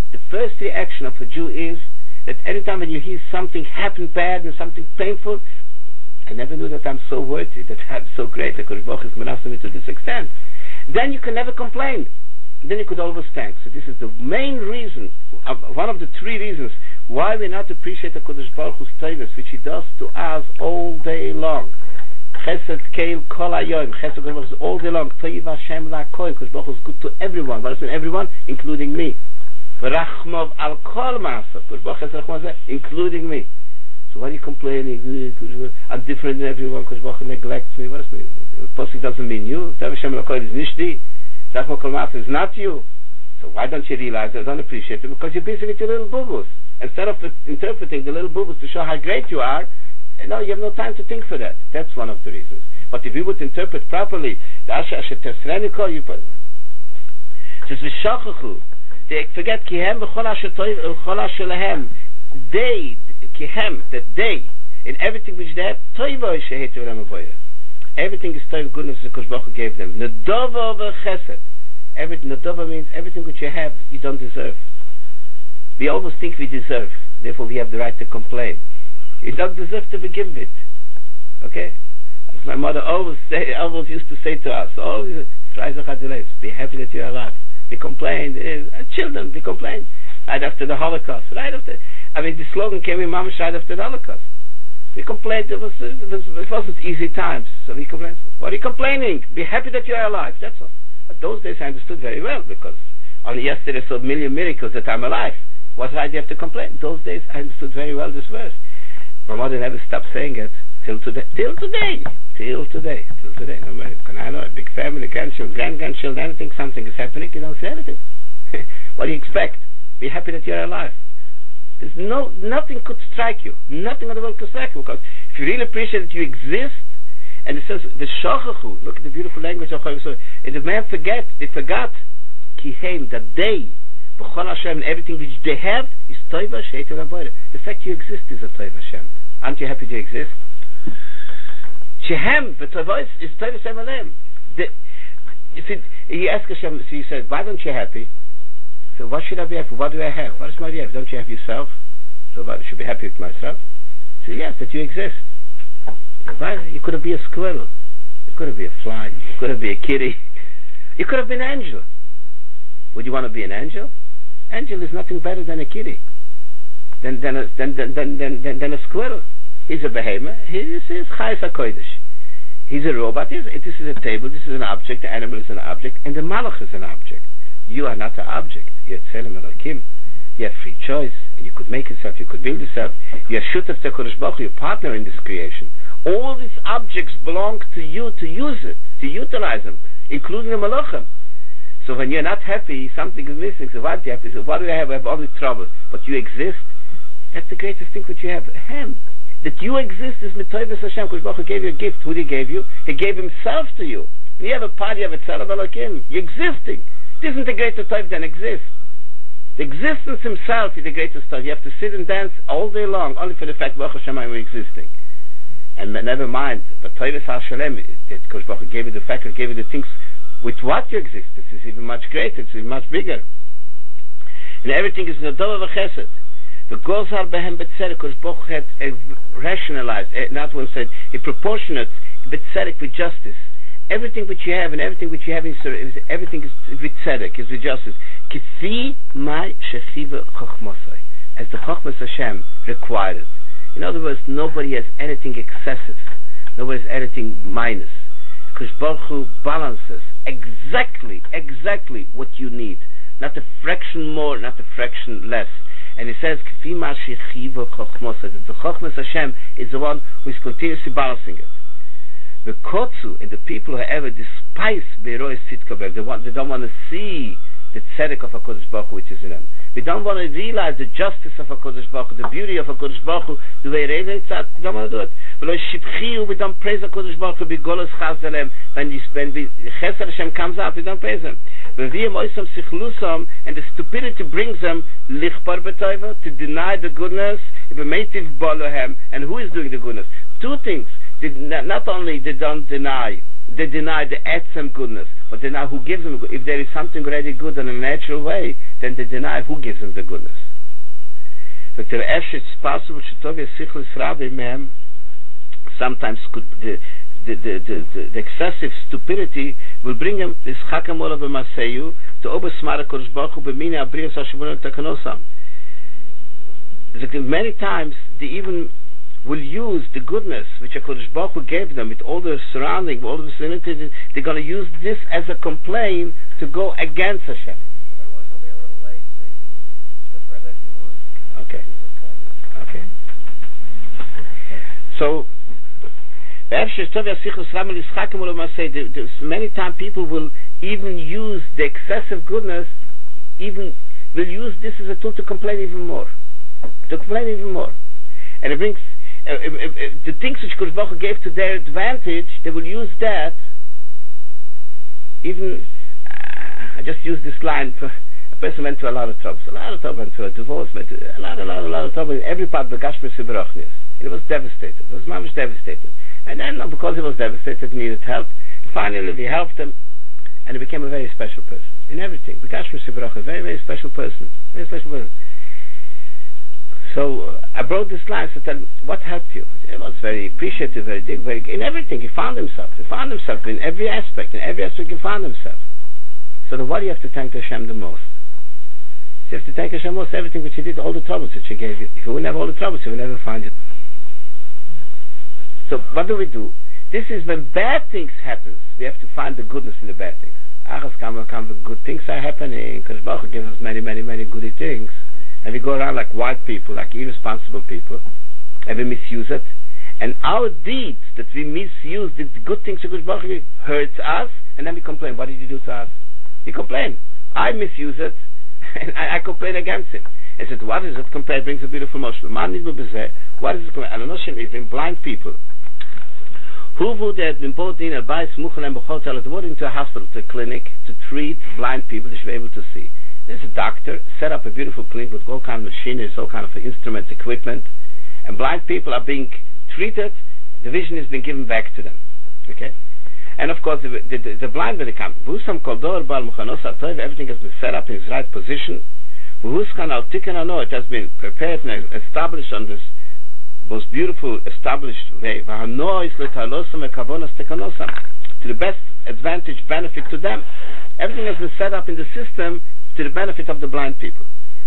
of a Jew is that anytime when you hear something happen bad and something painful, I never knew that I'm so worthy, that I'm so great, that Kodesh Baruch Hu is menacing me to this extent. Then you can never complain. Then you could always thank. So this is the main reason, one of the three reasons why we not appreciate the Kodesh Baruch Hu's taivis, which He does to us all day long. Chesed keil kol hayom. Chesed Kodesh Baruch Hu is all day long. Toiv Hashem la'kol. Kodesh Baruch Hu is good to everyone. What is everyone? Including me. V'rachmov al kol ma'asav. Kodesh Baruch Hu has rachmov, including me. So why are you complaining? I'm different than everyone. Kodesh Baruch Hu neglects me. What does it mean? Posik doesn't mean you. Toiv Hashem la'kol is nishdi. Rachmov kol ma'asav is not you. So why don't you realize I don't appreciate it? Because you're busy with your little boo-boos. Instead of interpreting the little boo-boos to show how great you are, no, you have no time to think for that. That's one of the reasons. But if you would interpret properly, the Asher Asher Tesrenikol, you put it. Says V'shachachu, they forget Kihem v'chol Asher Lehem. They, Kihem, that they, in everything which they have, Toivo Shehet V'rem Avoyer. Everything is Toiv goodness that Kodesh Baruch Hu gave them. Nedova v'chesed. Nedova means everything which you have, you don't deserve. We always think we deserve, therefore we have the right to complain. You don't deserve to begin with. Okay? As my mother always used to say to us, Be happy that you're alive. We complained. Children, we complained. Right after the Holocaust. The slogan came in Mamash right after the Holocaust. We complained. It wasn't easy times. So we complained. What are you complaining? Be happy that you're alive. That's all. But those days I understood very well, because only yesterday I saw a million miracles that I'm alive. What right do you have to complain? Those days I understood very well this verse. My mother never stopped saying it till today. No matter, I know a big family, grandchildren, anything, something is happening, you don't say anything. What do you expect? Be happy that you're alive. There's nothing could strike you. Nothing in the world could strike you, because if you really appreciate that you exist, and it says the shachachu. Look at the beautiful language of Chaim. And the man forgot kihem, that they, b'chol Hashem, and everything which they have is toiva sheitel avoda. The fact you exist is a toiva Hashem. Aren't you happy to exist? Shehem, but is toiva Hashem alem. You ask Hashem, so you said, why don't you happy? So what should I be happy? What do I have? What is my have? Don't you have yourself? So I should be happy with myself? So yes, that you exist. You could have been a squirrel. You could have been a fly. You could have been a kitty. You could have been an angel. Would you want to be an angel? Angel is nothing better than a kitty. Than a squirrel. He's a behemoth. He's Chayes HaKodesh. He's a robot. This is a table. This is an object. The animal is an object. And the Malach is an object. You are not an object. You're Tzelem Elokim. You have free choice. And you could make yourself. You could build yourself. You are Shutaf Kodesh Baruch Hu, your partner in this creation. All these objects belong to you to use it, to utilize them, including the Malachim. So when you're not happy, something is missing. So what do you have? So what do I have? I have all this trouble. But you exist. That's the greatest thing which you have. Him. That you exist is Mitoivus Hashem. Kodesh Baruch Hu gave you a gift. Who did he give you? He gave himself to you. When you have a party, you have a Tzelem Elokim. You're existing. It isn't the greatest type than exist. The existence himself is the greatest type. You have to sit and dance all day long, only for the fact Baruch Hashem we're existing. And never mind, but Toivus HaShalem, Kodesh Baruch Hu gave you the fact, gave you the things with what you exist. This is even much greater, it's even much bigger. And everything is Nadova V'Chesed. The Gozar Behem B'Tzedek, Kodesh Baruch Hu had rationalized, not one said, he proportionate B'Tzedek with justice. Everything which you have and everything which you have is everything is with tzedek, is with justice. Kifi mai shechiva chochmosai, as the chochmas Hashem required it. In other words, nobody has anything excessive, nobody has anything minus. Because Baruch Hu balances exactly what you need, not a fraction more, not a fraction less. And he says Kifi mai shechiva chochmosai, that the chochmas Hashem is the one who is continuously balancing it. The kotzu and the people who ever despise Beiroi Sitkabel, they don't want to see the tzedek of HaKadosh Baruch Hu which is in them. They don't want to realize the justice of HaKadosh Baruch Hu, the beauty of HaKadosh Baruch Hu, the way they don't want to do it. We don't praise HaKadosh Baruch Hu, Bigolos Chazalem, when the Chesed Hashem comes out, we don't praise him. And the stupidity brings them lichbar b'toiva, to deny the goodness, and who is doing the goodness? Two things. Not only they don't deny, they deny the etzem goodness, but they deny who gives them. If there is something already good in a natural way, then they deny who gives them the goodness. But it's possible sometimes the excessive stupidity will bring him this chakamola b'maseyu to obesmara kodesh baruch hu b'mini abrios hashemona takanosam. Many times they even will use the goodness which HaKadosh Baruch Hu gave them with all the surrounding, all the vicinity. They're going to use this as a complaint to go against Hashem. Otherwise, I'll be a little late, so you can defer that if you want. Okay. So, many times people will even use the excessive goodness, even will use this as a tool to complain even more. And it brings the things which Kodesh Baruch Hu gave to their advantage, they will use that. Even I just use this line. A person went to a lot of trouble. Went to a divorce, went to a lot of trouble in every part of the Gashmis Uberachnius. It was devastated. It was mamish devastated. And then, because he was devastated, he needed help. Finally, we helped him, and he became a very special person in everything. The Gashmis Uberachnius, a very, very special person. Very special person. So I brought this line. So tell him, what helped you? He was very appreciative, very big, very in everything. He found himself. He found himself in every aspect. In every aspect, he found himself. So then, what do you have to thank Hashem the most? You have to thank Hashem most. Everything which He did, all the troubles which He gave you. If you wouldn't have all the troubles, you would never find it. So what do? This is when bad things happen. We have to find the goodness in the bad things. Achas come good things are happening. Kodesh Baruch Hu gives us many, many, many goody things. And we go around like wild people, like irresponsible people, and we misuse it. And our deeds that we misuse, the good things of Kodesh Baruch Hu hurts us, and then we complain. What did you do to us? We complain. I misuse it, and I complain against him. I said, what is it? Compare brings a beautiful motion. What is it? Even blind people. Who would have been brought in a brought into a hospital, to a clinic, to treat blind people to be able to see. There's a doctor, set up a beautiful clinic with all kind of machinery, all kind of instruments, equipment, and blind people are being treated, the vision is being given back to them. Okay? And of course, the blind when they come, everything has been set up in its right position. It has been prepared and established on this most beautiful established way, to the best advantage, benefit to them. Everything has been set up in the system to the benefit of the blind people.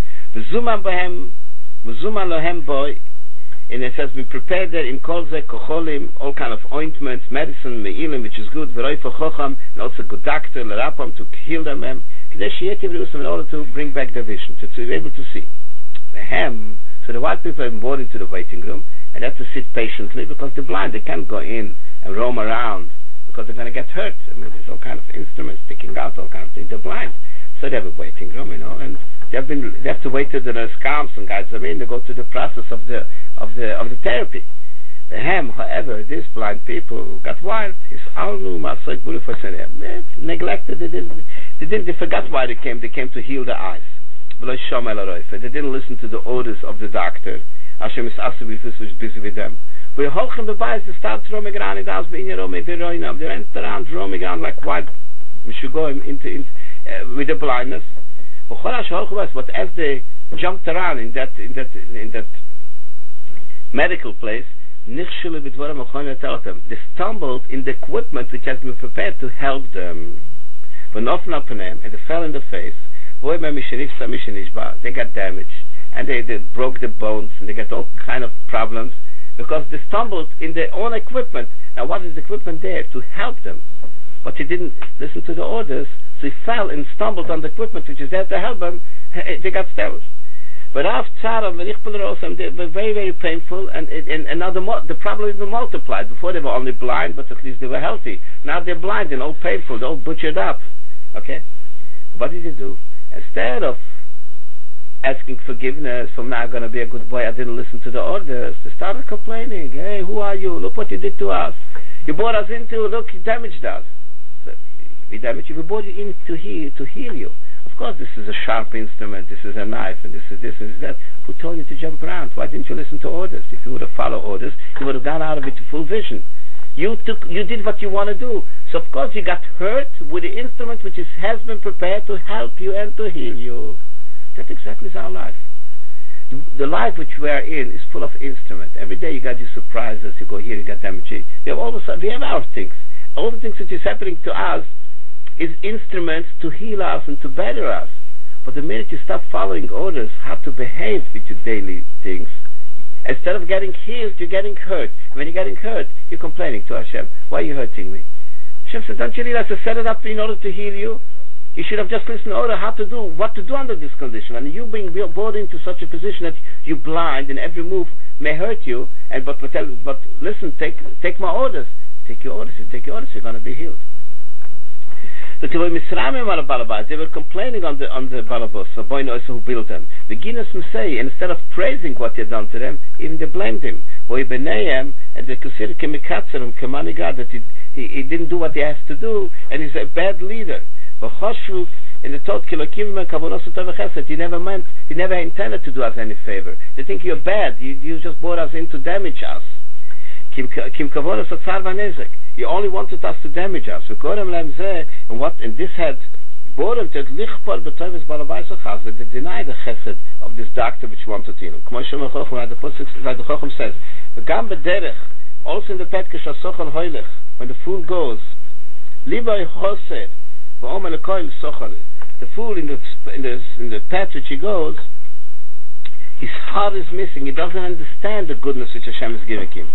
And it has been prepared there in kolze, kocholim, all kind of ointments, medicine, meilim, which is good, and also good doctor, lerapam, to heal them, in order to bring back their vision, to be able to see. So the white people have been brought into the waiting room, and they have to sit patiently because they're blind. They can't go in and roam around because they're going to get hurt. I mean, there's all kind of instruments sticking out, all kind of things. They're blind, so they have a waiting room, and they have to wait till the nurse comes and guides them in. They go through the process of the therapy. However, these blind people got wild. Neglected. They forgot why they came. They came to heal the eyes. They didn't listen to the orders of the doctor. Hashem is was busy with them. They went around roaming around like wild. We should go into with the blindness. But as they jumped around in that medical place, they stumbled in the equipment which has been prepared to help them. And they fell in the face. They got damaged, and they broke the bones, and they got all kind of problems because they stumbled in their own equipment. Now, what is the equipment there? To help them. But he didn't listen to the orders, so he fell and stumbled on the equipment which is there to help them. They got stamps. But after they were very, very painful, and now the problem even multiplied. Before they were only blind, but at least they were healthy. Now they're blind and all painful, they're all butchered up. Okay? What did he do? Instead of asking forgiveness, from now I'm going to be a good boy, I didn't listen to the orders, they started complaining. Hey, who are you? Look what you did to us. You brought us into, look, you damaged us. So, we damaged you, we brought you in to heal you. Of course, this is a sharp instrument, this is a knife, and this is that. Who told you to jump around? Why didn't you listen to orders? If you would have followed orders, you would have gone out of it to full vision. You did what you want to do. So of course you got hurt with the instrument which has been prepared to help you and to heal you. That exactly is our life. The life which we are in is full of instruments. Every day you got your surprises, you go here, you got damage. We have our things. All the things which is happening to us is instruments to heal us and to better us. But the minute you stop following orders how to behave with your daily things, instead of getting healed, you're getting hurt. When you're getting hurt, you're complaining to Hashem. Why are you hurting me? Hashem said, don't you realize to set it up in order to heal you? You should have just listened to order what to do under this condition. And you being brought into such a position that you're blind and every move may hurt you. But listen, take my orders. Take your orders. You take your orders, you're going to be healed. So they were complaining on the balabos, who built them. And instead of praising what he had done to them, even they blamed him. And they considered him that he didn't do what he has to do, and he's a bad leader. In the thought, he never intended to do us any favor. They think you're bad. You just brought us in to damage us. You only wanted us to damage us. And this had Borum to lichpar betoyves balabayso chazir, they deny the chesed of this doctor which wanted to. Kmo shema chochem, like the chochem says, v'gam bederech, also in the petkish asochel hoylech, when the fool goes, libay choser, v'omer lekoil sochel, the fool in the path which he goes, his heart is missing. He doesn't understand the goodness which Hashem is giving him.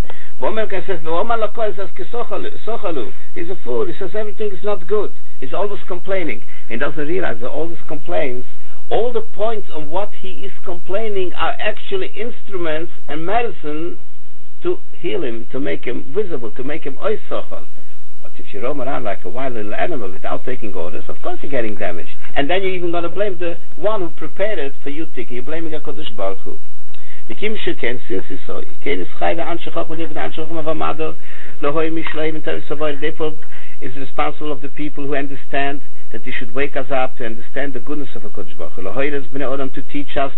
He's a fool. He says everything is not good. He's always complaining. He doesn't realize that all his complaints, all the points on what he is complaining are actually instruments and medicine to heal him, to make him visible, to make him oisochal. But if you roam around like a wild little animal without taking orders, of course you're getting damaged. And then you're even going to blame the one who prepared it for you thinking. You're blaming HaKadosh Baruch Hu. Therefore is responsible of the people who understand that they should wake us up to understand the goodness of HaKadosh Baruch Hu. To teach us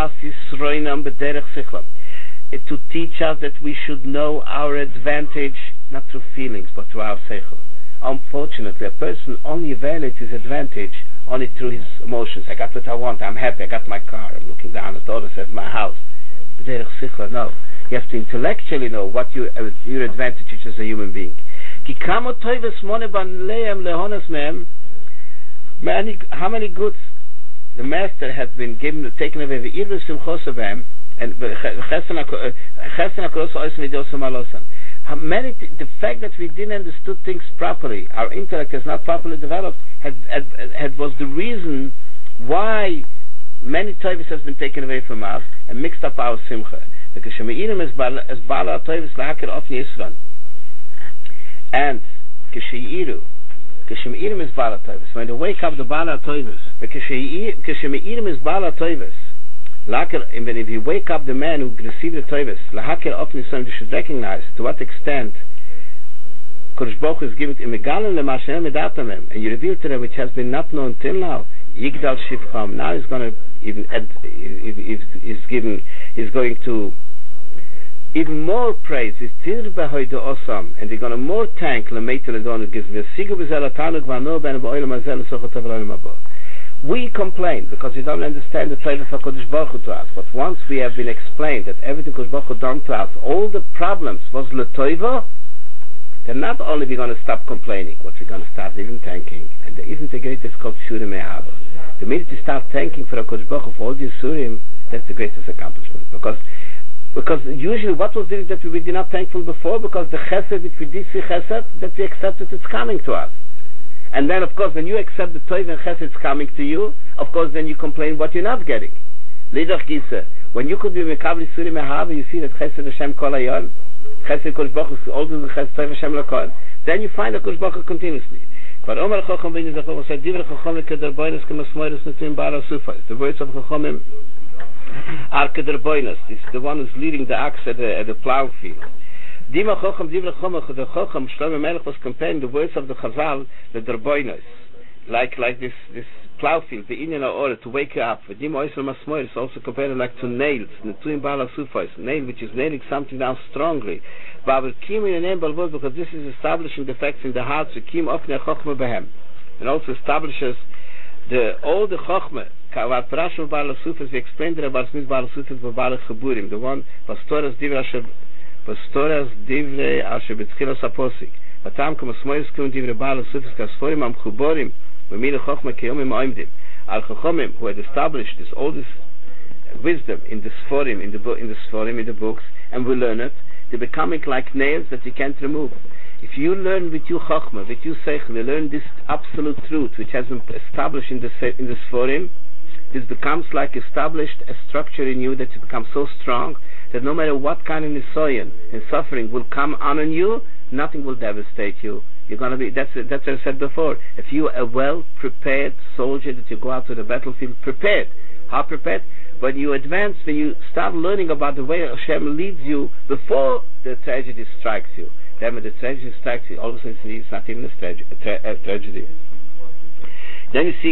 to teach us that we should know our advantage not through feelings but through our seichel. Unfortunately, a person only evaluates his advantage only through his emotions. I got what I want, I'm happy, I got my car, I'm looking down at others, at my house. But no, you have to intellectually know what your advantage is as a human being. How many goods the master has been taken away, and the fact that we didn't understood things properly, our intellect is not properly developed, was the reason why many toivus has been taken away from us and mixed up our simcha. And when they wake up the Bala Toivus, if you wake up the man who received the Toivus, they should recognize to what extent Kodesh Baruch Hu is given and you reveal to them which has been not known till now. Yigdal Shivcham. Now he's going to even he's going to even more praise. And they're going to more thank we complain because we don't understand the Torah of HaKadosh Baruch Hu to us. But once we have been explained that everything HaKadosh Baruch Hu done to us, all the problems was l'toiva, then not only we're going to stop complaining, but we're going to start even thanking. And there isn't a greatest called Shurim Me'ahava. The minute you start thanking for HaKadosh Baruch Hu for all the Surim, that's the greatest accomplishment. Because usually what was it that we were not thankful before? Because the chesed which we did see chesed, that we accepted it's coming to us. And then of course when you accept the Tov and chesed is coming to you, of course then you complain what you're not getting. Lidach Gisa, when you could be Mekabli Suri Mehava, you see that chesed Hashem Kol Hayon, chesed Kodesh Baruch Hu, all the chesed Tov Hashem Lakon, then you find the Kodesh Baruch Hu continuously. The words of Chachamim are Kederboinus. This is the one who's leading the axe at the plow field. The Chacham Shlomo Melech was comparing the words of the Chazal, the Derboinus, like this plow field, the Inyan Order, to wake you up. Is also compared like to nails, nail which is nailing something down strongly. Because this is establishing the facts in the heart, and also establishes all the Chochmah. We explained there about Smith Baal Sufis Baal Chaburim, the one Pastoras Divrei Asher B'Tchilas Aposik. Vatam Kama Smoyes Kun Divrei Baal Sufis Kasforim Am Chuborim V'Mila Chochmah Keyomim Oimdim. Al Chachomim, who had established all this wisdom in the Sforim, in the books, and we learn it, they're becoming like nails that you can't remove. If you learn with your Chochmah, with your Seichel, you learn this absolute truth which has been established in the Sforim, this becomes like established a structure in you that it becomes so strong that no matter what kind of nisoyan and suffering will come on you, nothing will devastate you. You're going to be, that's what I said before. If you are a well-prepared soldier that you go out to the battlefield prepared. How prepared? When you advance, when you start learning about the way Hashem leads you before the tragedy strikes you. Then when the tragedy strikes you, all of a sudden it's not even a tragedy. Then you see,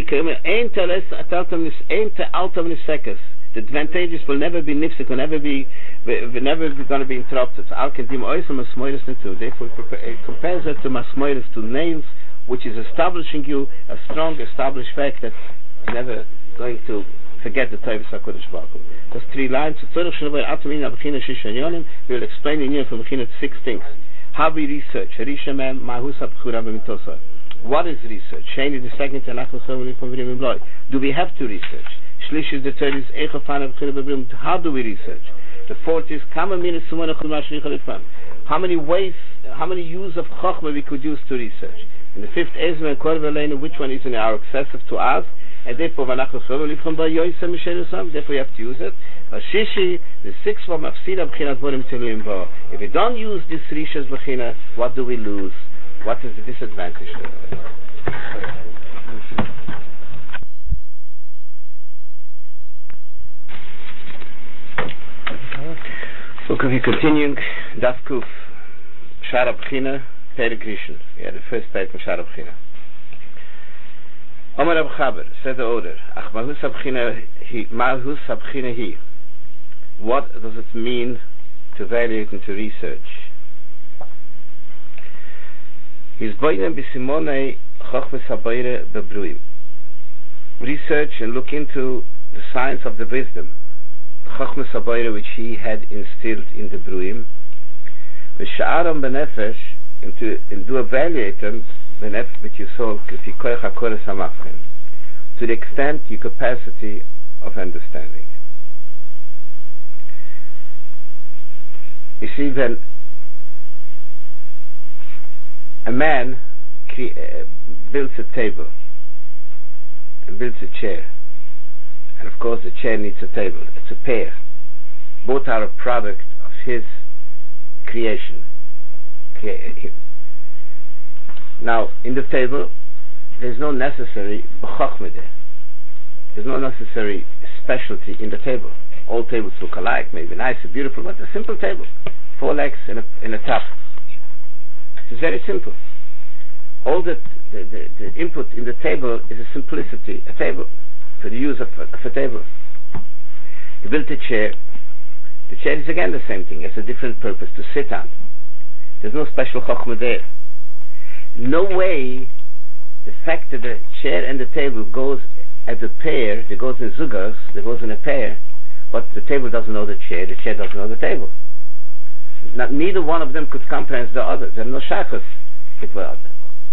the advantages will never be nifsik, will never be going to be interrupted. So Therefore it compares it to masmoiris, to nails, which is establishing you a strong established fact that you're never going to forget the Tevis HaKadosh Baruch Hu. Those 3 lines, we will explain in here from the 6 things. How we research. What is research? Do we have to research? How do we research? The 4th is how many ways, how many use of Chokhmah we could use to research. And the 5th, which one is in our excessive to us, and therefore therefore you have to use it. The 6th one, if we don't use this Rishas Bechina, what do we lose? What is the disadvantage? So we're continuing Daf Kuf Shara Bechina Perek Rishon. Yeah, the first page from Shara Bechina. Omar Rab Chaber said the order. Ach Mahus Abchina Hi. What does it mean to evaluate and to research? His boinem b'simonei chochmes habayre bebruim. Research and look into the science of the wisdom, chochmes habayre, which he had instilled in the bruim. V'sha'aram benefesh, and to evaluate them benef with your soul, k'fikoich hakores hamafchen, to the extent your capacity of understanding. You see, when a man builds a table and builds a chair, and of course the chair needs a table, it's a pair. Both are a product of his creation. Now, in the table, there's no necessary b'chokhmah there. There's no necessary specialty in the table. All tables look alike, maybe nice and beautiful, but a simple table. 4 legs and a top. It's very simple. All the input in the table is a simplicity, a table, for the use of a table. You built a chair. The chair is again the same thing. It's a different purpose, to sit on. There's no special chokhmah there. No way the fact that the chair and the table goes as a pair, it goes in zugas, it goes in a pair, but the table doesn't know the chair doesn't know the table. Neither one of them could comprehend the other. There are no shaykhs with the other.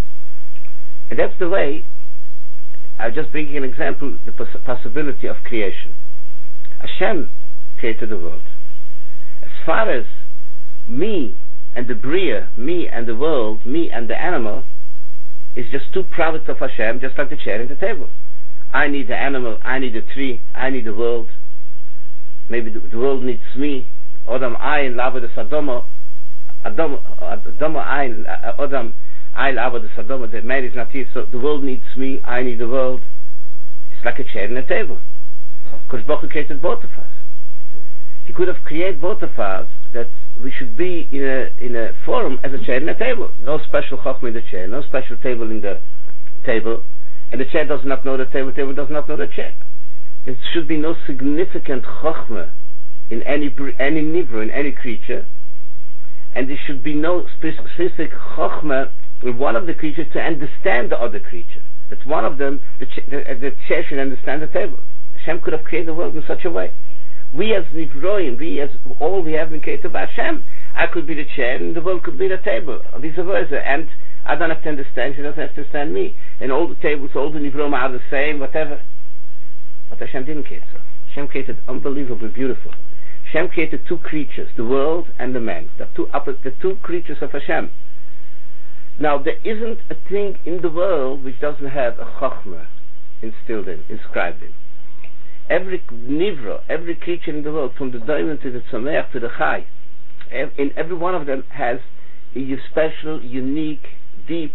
And that's the way, I'm just bringing an example, the possibility of creation. Hashem created the world. As far as me and the Bria, me and the world, me and the animal, is just 2 products of Hashem, just like the chair and the table. I need the animal, I need the tree, I need the world. Maybe the world needs me. Odam ayin lava de Sadoma, Adam ayin Odam ayin lava de Sadoma. The man is not here, so the world needs me. I need the world. It's like a chair and a table. Because Baruch Hu created both of us. He could have created both of us that we should be in a forum as a chair and a table. No special chokhmah in the chair, no special table in the table, and the chair does not know the table does not know the chair. There should be no significant chokhmah in any nivra, in any creature, and there should be no specific chokhmah in one of the creatures to understand the other creature. That one of them, the chair should understand the table. Hashem could have created the world in such a way. We as nivroim, we have been created by Hashem. I could be the chair and the world could be the table, vice versa. And I don't have to understand, she doesn't have to understand me. And all the tables, all the nivroim are the same, whatever. But Hashem didn't create so. Hashem created unbelievably beautiful. Hashem created 2 creatures, the world and the man. The 2 creatures of Hashem. Now, there isn't a thing in the world which doesn't have a chokhmah inscribed in. Every nivra, every creature in the world, from the diamond to the tzomeach to the chai, in every one of them has a special, unique, deep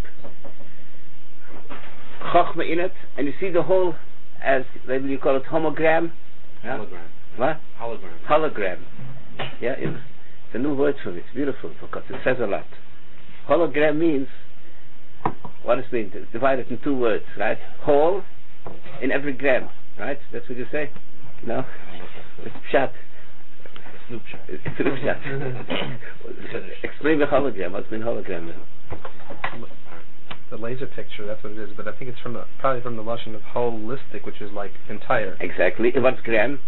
chokhmah in it, and you see the whole, as maybe you call it homogram. Hologram. What? Hologram. Hologram. Yeah, it's a new word for it. It's beautiful because it says a lot. Hologram means, what does it mean? It's divided in 2 words, right? Whole in every gram, right? That's what you say? No? It's pshat. It's pshat. Explain the hologram. What's mean hologram? the laser picture. That's what it is. But I think it's probably from the Lashon of holistic, which is like entire. Exactly. And what's gram?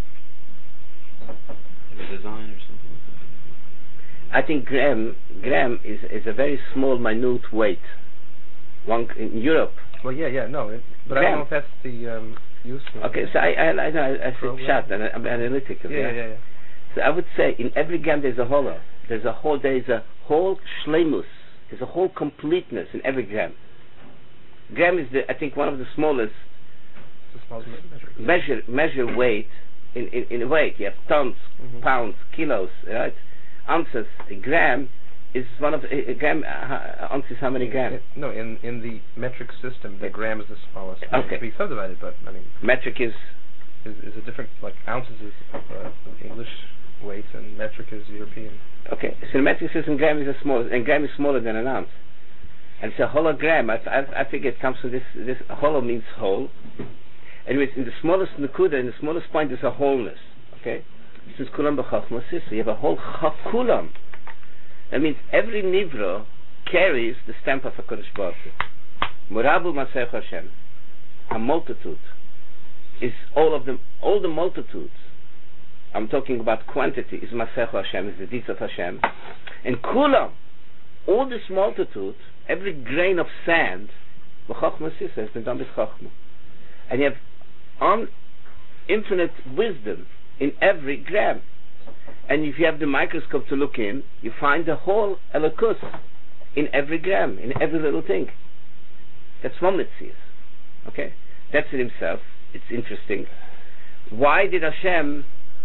The design or something like that. I think gram is a very small, minute weight. One in Europe. Well, no. But gram. I don't know if that's the use. Okay, so I think shot and I'm analytical. Yeah. So I would say in every gram there's a hollow. There's a whole shleimus. There's a whole completeness in every gram. Gram is I think one of the smallest. It's the smallest measure weight in weight. You have tons, pounds, kilos, right? Ounces. A gram is one of a gram. Ounce is how many grams? No, in the metric system, the gram is the smallest. Okay. It can be subdivided, but I mean. Metric is a different, like ounces is English weight and metric is European. Okay, so the metric system gram is and gram is smaller than an ounce. And so hologram, I think it comes from this holo means whole. And in the smallest nukuda, in the smallest point, there's a wholeness. Okay? Since kulam b'chachma sisa, you have a whole kulam. That means every nivra carries the stamp of HaKadosh Baruch Hu. Murabu Masech Hashem. A multitude is all of them, all the multitudes. I'm talking about quantity, is Masech Hashem, is the deeds of Hashem. And kulam, all this multitude, every grain of sand, b'chachma sisa, has been done with chachma. And you have infinite wisdom in every gram. And if you have the microscope to look in, you find the whole elokus in every gram, in every little thing. That's one mitzvah. Okay? That's in himself. It's interesting. Why did Hashem,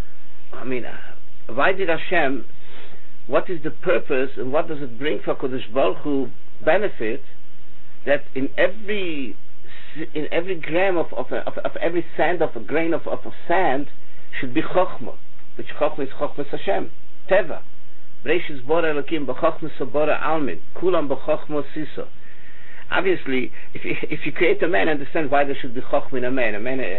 what is the purpose and what does it bring for Kodesh Baruch Hu benefit that in every gram of every sand of a grain of sand should be chokhmah, which chokhmah is chokhmah Hashem, teva. Breishis bora elokim b'chokhmah bora almin, kulam b'chokhmah siso. Obviously, if you create a man, understand why there should be chokhmah in a man.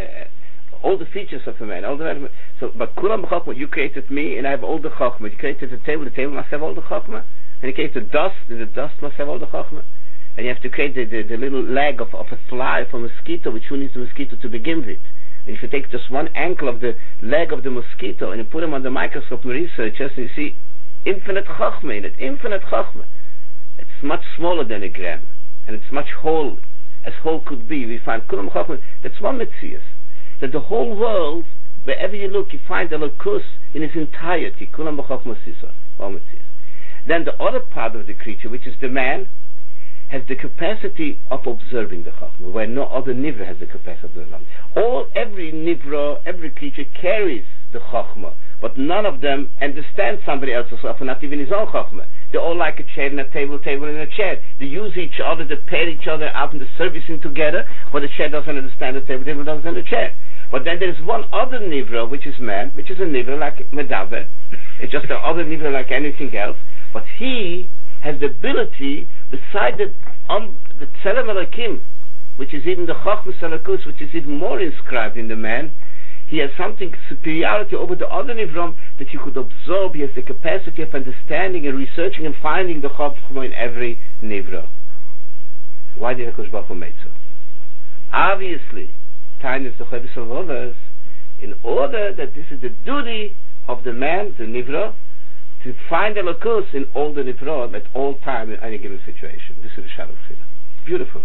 All the features of a man, but kulam b'chokhmah, you created me, and I have all the chokhmah. You created the table must have all the chokhmah, and you created the dust, and the dust must have all the chokhmah. And you have to create the little leg of a fly, of a mosquito, which who needs the mosquito to begin with. And if you take just one ankle of the leg of the mosquito and you put him on the microscope and research, you see infinite chachma in it, infinite chachma. It's much smaller than a gram, and it's much whole, as whole could be. We find kulam chachma. That's one mitzvah. That the whole world, wherever you look, you find the lokus in its entirety. Kulam b'chachma sisa, one mitzvah. Then the other part of the creature, which is the man, has the capacity of observing the chachma, where no other nivra has the capacity of observing. Every nivra, every creature carries the chachma, but none of them understand somebody else's chachma, not even his own chachma. They're all like a chair and a table and a chair. They use each other, they pair each other out in the servicing together, but the chair doesn't understand the table doesn't understand the chair. But then there's one other nivra, which is man, which is a nivra like medaber. It's just another nivra like anything else, but he has the ability, beside the Tzelem Elokim, which is even the Chachmas Elokus, which is even more inscribed in the man, he has something superiority over the other Nivram that you could absorb. He has the capacity of understanding and researching and finding the Chachma in every Nivra. Why did HaKadosh Baruch Hu make so? Obviously, time is the Chavis of others, in order that this is the duty of the man, the Nivra, to find the lokus in all the nivra at all time in any given situation. This is the shadow of China. Beautiful.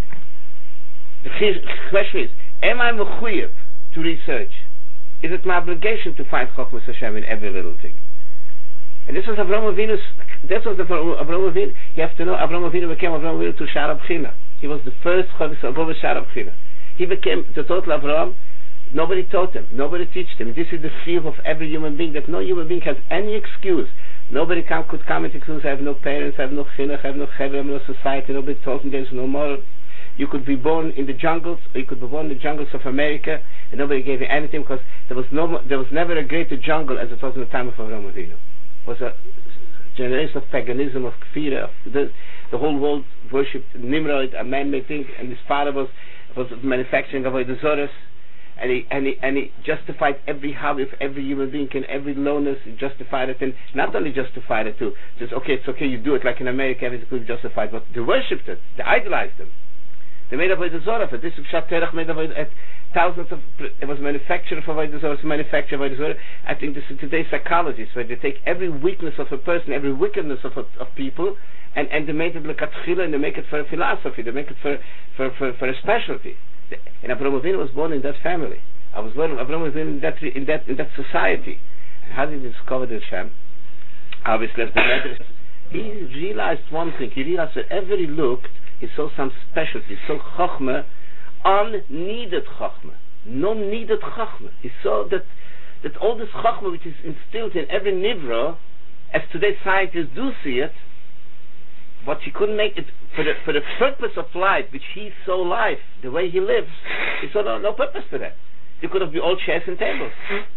The question is, am I mechuyev to research? Is it my obligation to find Chochmas Hashem in every little thing? And this was Avraham Avinu's. That was Avraham Avinu. You have to know, Avraham Avinu became Avraham Avinu to Sharab China. He was the first Chavis above Sharab China. He became the total Avraham. Nobody taught him. Nobody taught him. This is the fear of every human being, that no human being has any excuse. Nobody could come and excuse, I have no parents, I have no chinuch, I have no chevra, I have no society, nobody taught me, there's no moral. You could be born in the jungles, or you could be born in the jungles of America, and nobody gave you anything, because there was never a greater jungle as it was in the time of Avraham Avinu. It was a generation of paganism, of kfira, the whole world worshipped Nimrod, a man-made thing, and his father was manufacturing of the Zoras. And he justified every hobby of every human being and every lowness. He justified it, and not only justified it too. Just it's okay, you do it like in America, everything could be justified, but they worshipped it, they idolized them. They made Avodah Zarah for this Pshat Terach made thousands of. It was a manufacturer for Avodah Zarah, Avodah Zarah. I think this is today's psychologists, where they take every weakness of a person, every wickedness of people, and they make it l'katchila, and they make it for a philosophy. They make it for a specialty. And Avraham Avinu was born in that family. I was born Avraham Avinu in that society. And how did he discover the Hashem? Obviously, as the matter, he realized one thing. He realized that wherever he looked, he saw some specialty, he saw chokhmah, unneeded chokhmah, non-needed chokhmah. He saw that all this chokhmah which is instilled in every nivra, as today's scientists do see it, but he couldn't make it for the purpose of life, which he saw life, the way he lives. He saw no purpose for that. There could have been all chairs and tables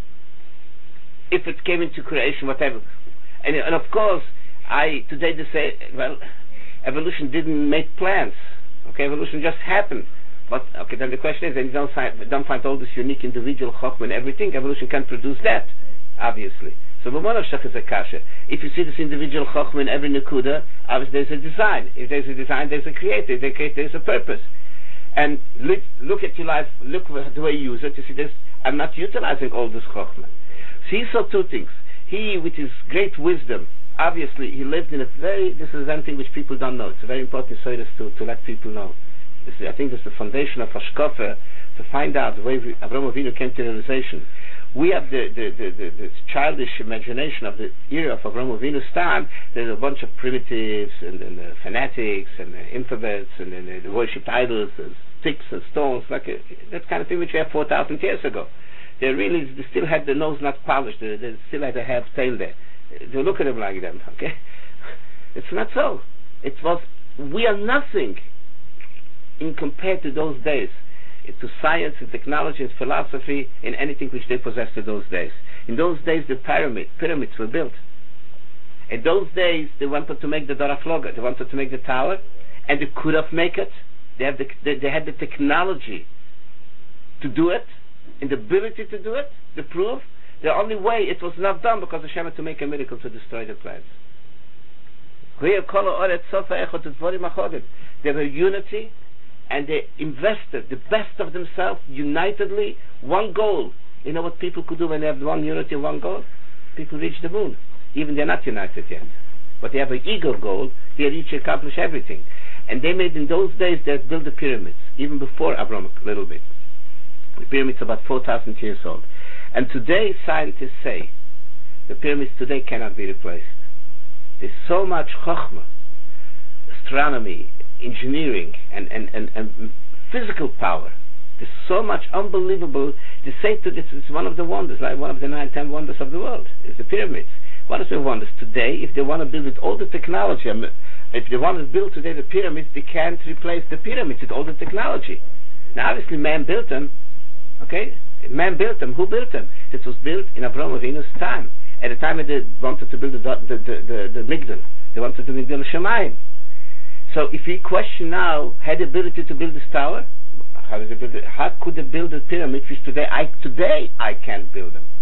if it came into creation, whatever. And of course, today they say, well, evolution didn't make plans. Okay, evolution just happened. But okay, then the question is, and you don't find all this unique individual chokhmah and everything. Evolution can't produce that, obviously. So B'monashach is a kasha. If you see this individual chokhmah in every nekuda, obviously there's a design. If there's a design, there's a creator. If there's a creator, there's a purpose. And look at your life, look the way you use it. You see, I'm not utilizing all this chokhmah. So he saw two things. He, with his great wisdom, obviously he lived in this is something which people don't know. It's a very important service to let people know. I think this is the foundation of Hashkafa, to find out the way Avraham Avinu came to realization. We have the childish imagination of the era of Avraham Avinu's time. There's a bunch of primitives and fanatics and infidels and they worship idols and sticks and stones, like that kind of thing which we have 4,000 years ago. They still had the nose not polished. They still had a half tail there. They look at them like them. Okay, it's not so. We are nothing in compared to those days, to science and technology and philosophy and anything which they possessed in those days. In those days, the pyramids were built. In those days, they wanted to make the Dorafloga. They wanted to make the tower, and they could have made it. They had the technology to do it, and the ability to do it, the proof. The only way it was not done because Hashem had to make a miracle to destroy the plants. They were unity, and they invested the best of themselves unitedly, one goal. You know what people could do when they have one unity, one goal? People reach the moon. Even they're not united yet. But they have an ego goal, they reach accomplish everything. And they made in those days, they had built the pyramids, even before Abraham a little bit. The pyramids are about 4,000 years old. And today, scientists say, the pyramids today cannot be replaced. There's so much chokhmah, astronomy, engineering, and physical power. There's so much unbelievable. They say it's one of the wonders, like one of the 9, 10 wonders of the world, is the pyramids. One of the wonders today, if they want to build with all the technology, if they want to build today the pyramids, they can't replace the pyramids with all the technology. Now, obviously, man built them. Okay, man built them. Who built them? It was built in Avraham Avinu's time. At the time they wanted to build the Migdal, they wanted to build the Shemayim. So if we question now, had the ability to build this tower, how could they build a pyramid which today I can't build them?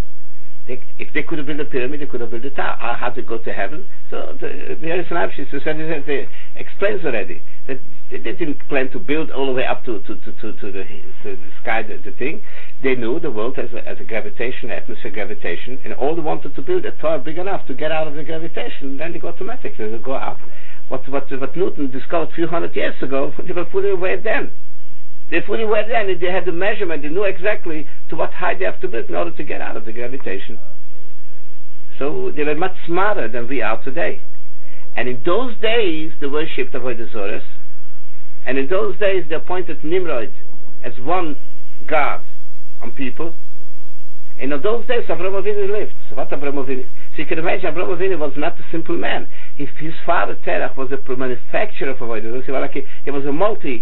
If they could have built a pyramid, they could have built a tower. How to go to heaven? So there is an option. So it explains already that they didn't plan to build all the way up to the sky, the thing. They knew the world has a gravitation, atmosphere gravitation, and all they wanted to build a tower big enough to get out of the gravitation. Then they go automatically, they go up. What Newton discovered a few hundred years ago, they were fully aware then. They fully aware then, they had the measurement, they knew exactly to what height they have to build in order to get out of the gravitation. So they were much smarter than we are today. And in those days, they worshipped Avodah Zarah, and in those days, they appointed Nimrod as one god on people. And in those days, Avraham Avinu lived. So what Avraham Avinu? So you can imagine Avraham Avinu was not a simple man. If his father Terach was a manufacturer of Avodah Zarah, he was a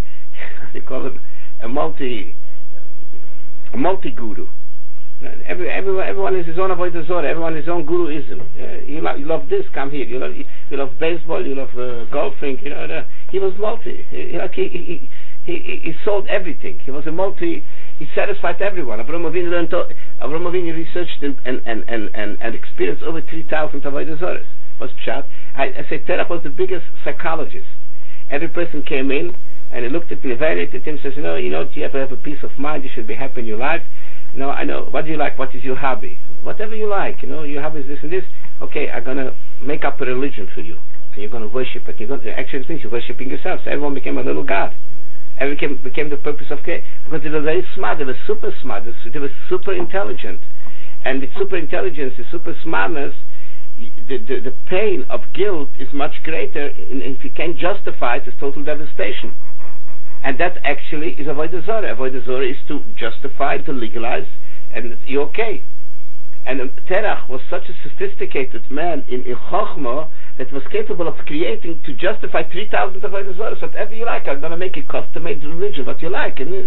multi-guru. Everyone is his own Avodah Zarah. Everyone is his own guruism. You love this, come here. You love baseball. You love golfing. He was multi. He sold everything. He was a multi. He satisfied everyone. Avraham Avinu researched and experienced over 3,000 Avodah Zarahs. Was pshat. I say Terach was the biggest psychologist. Every person came in, And he looked at me, evaluated him, says, you have to have a peace of mind, you should be happy in your life. I know, what do you like, what is your hobby? Whatever you like, your hobby is this and this. Okay, I'm going to make up a religion for you. And you're going to worship it. Actually, it means you're worshipping yourself. So everyone became a little god. Everyone became the purpose of creation. Because they were very smart, they were super smart, they were super intelligent. And with super intelligence, the super smartness, the pain of guilt is much greater, and if you can't justify it, it's total devastation. And that actually is Avodah Zarah. Avodah Zarah is to justify, to legalize, and you're okay. And Terach was such a sophisticated man in Chochmah that was capable of creating, to justify 3,000 Avodah Zarah. So whatever you like, I'm going to make a custom-made religion, what you like. And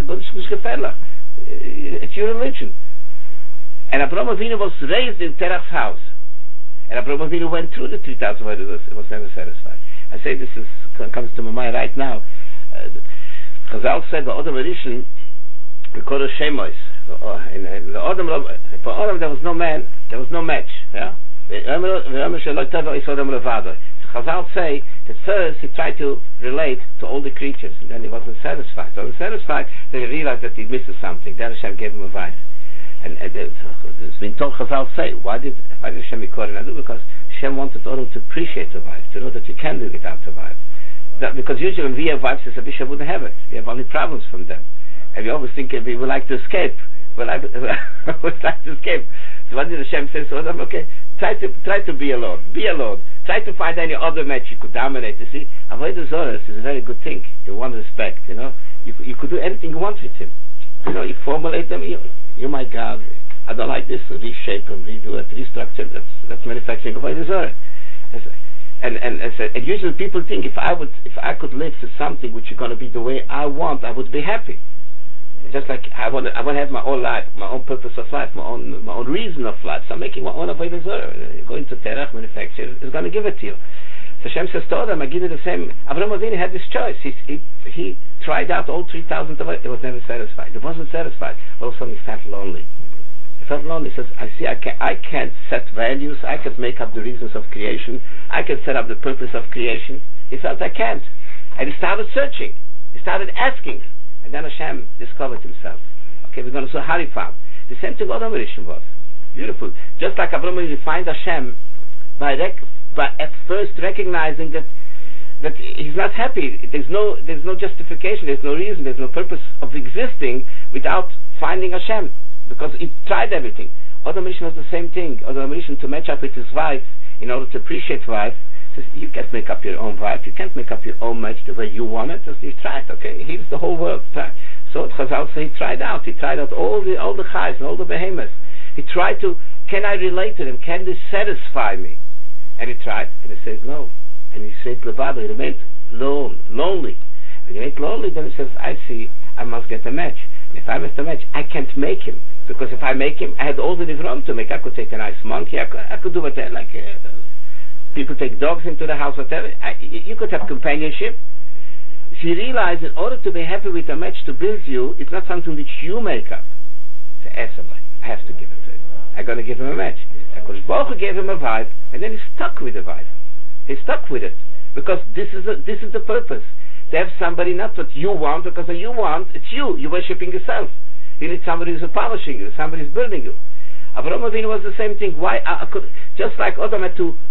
it's your religion. And Avraham Avinu was raised in Terach's house. And Avraham Avinu went through the 3,000 Avodah Zarah. It was never satisfied. I say this comes to my mind right now. Chazal said the Adam Rishon, we call it Shemois. For Adam there was no man, there was no match. Yeah. Chazal say that first he tried to relate to all the creatures, and then he wasn't satisfied. So he was satisfied, then he realized that he misses something. Then Hashem gave him a wife. And it's been told, Chazal say, why did Hashem record it? Because Hashem wanted Adam to appreciate the wife, to know that you can do without the wife. Because usually when we have wives, as a bishop wouldn't have it. We have only problems from them. And we always think we would like to escape. We would like to escape. So what did Hashem say to Adam? Okay, try to be alone. Be alone. Try to find any other match you could dominate. You see, Avodah Zarah is a very good thing in one respect. You could do anything you want with him. You formulate them. You're my God. I don't like this. Reshape them, redo it, restructure. That's manufacturing Avodah Zarah. And usually people think if I could live to something which is going to be the way I want, I would be happy. Just like I want to have my own life, my own purpose of life, my own reason of life. So I'm making my own Avodah Zarah. Going to Terach, manufacturer, is going to give it to you. So Hashem says to Adam, I give you the same. Avraham Avinu had this choice. He tried out all 3,000 of it. It was never satisfied. It wasn't satisfied. All of a sudden he felt lonely. He felt lonely. He says, I can't set values. I can't make up the reasons of creation. I can set up the purpose of creation. He felt I can't. And he started searching. He started asking. And then Hashem discovered himself. Okay, we're going to see how he found. The same thing Adam Rishon was. Beautiful. Just like Avraham Avinu find Hashem by at first recognizing that he's not happy. There's no justification. There's no reason. There's no purpose of existing without finding Hashem. Because he tried everything. Adam Rishon was the same thing. Adam Rishon, to match up with his wife, in order to appreciate wife, says, you can't make up your own wife. You can't make up your own match the way you want it. Just you tried. Okay, here's the whole world. So Chazal say he tried out. He tried out all the chayes and all the behemoths. He tried to. Can I relate to them? Can they satisfy me? And he tried, and he said no. And he said levado. He remained lonely. When he remained lonely, then he says, I see. I must get a match. And if I must a match, I can't make him. Because if I make him, I had all the Nivram to make. I could take a nice monkey. I could do whatever. Like people take dogs into the house, whatever. You could have companionship. If you realize, in order to be happy with a match to build you, it's not something which you make up. It's an I have to give it to him. I'm going to give him a match. Because Baruch gave him a vibe, and then he stuck with the vibe. He stuck with it because this is the purpose. To have somebody, not what you want, because what you want, it's you. You're worshipping yourself. You need somebody who's polishing you, somebody who's building you. Avraham Avinu was the same thing. Why? Just like Adam had to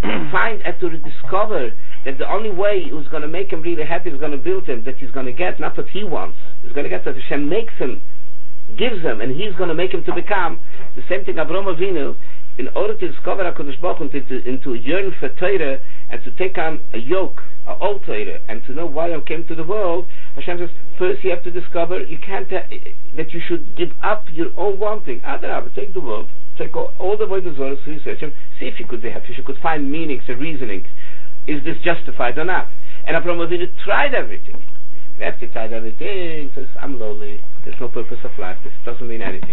discover that the only way he was going to make him really happy is going to build him, that he's going to get not what he wants. He's going to get what Hashem makes him, gives him, and he's going to make him to become. The same thing Avraham Avinu, in order to discover HaKadosh Baruch Hu, into yearn for Torah, and to take on a yoke, an old Torah, and to know why I came to the world, Hashem says, first you have to discover you can't that you should give up your own wanting. Adarabah, take the world, take all the Avodah Zarah, research them, see if you could be happy, if you could find meanings and reasonings. Is this justified or not? And Avraham Avinu tried everything. And after he tried everything, he says, I'm lonely, there's no purpose of life, this doesn't mean anything.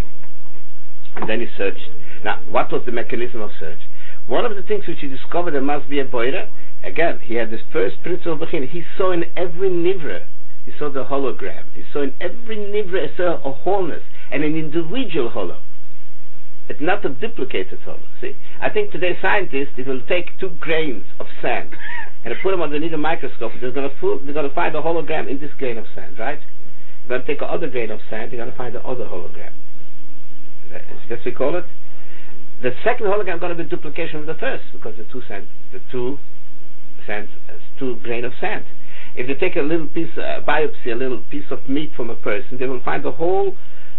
And then he searched. Now, what was the mechanism of search? One of the things which he discovered there must be a boira. Again, he had this first principle of Bechin. He saw in every nivra, he saw the hologram. He saw in every nivra, he saw a wholeness, and an individual holo. It's not a duplicated holo. See, I think today scientists, they will take 2 grains of sand, and put them underneath a microscope, they're going to find a hologram in this grain of sand, right? You're going to take another grain of sand, you're going to find the other hologram. That's what we call it. The second hologram is going to be duplication of the first, because the two grain of sand. If they take a little piece, biopsy, a little piece of meat from a person, they will find the whole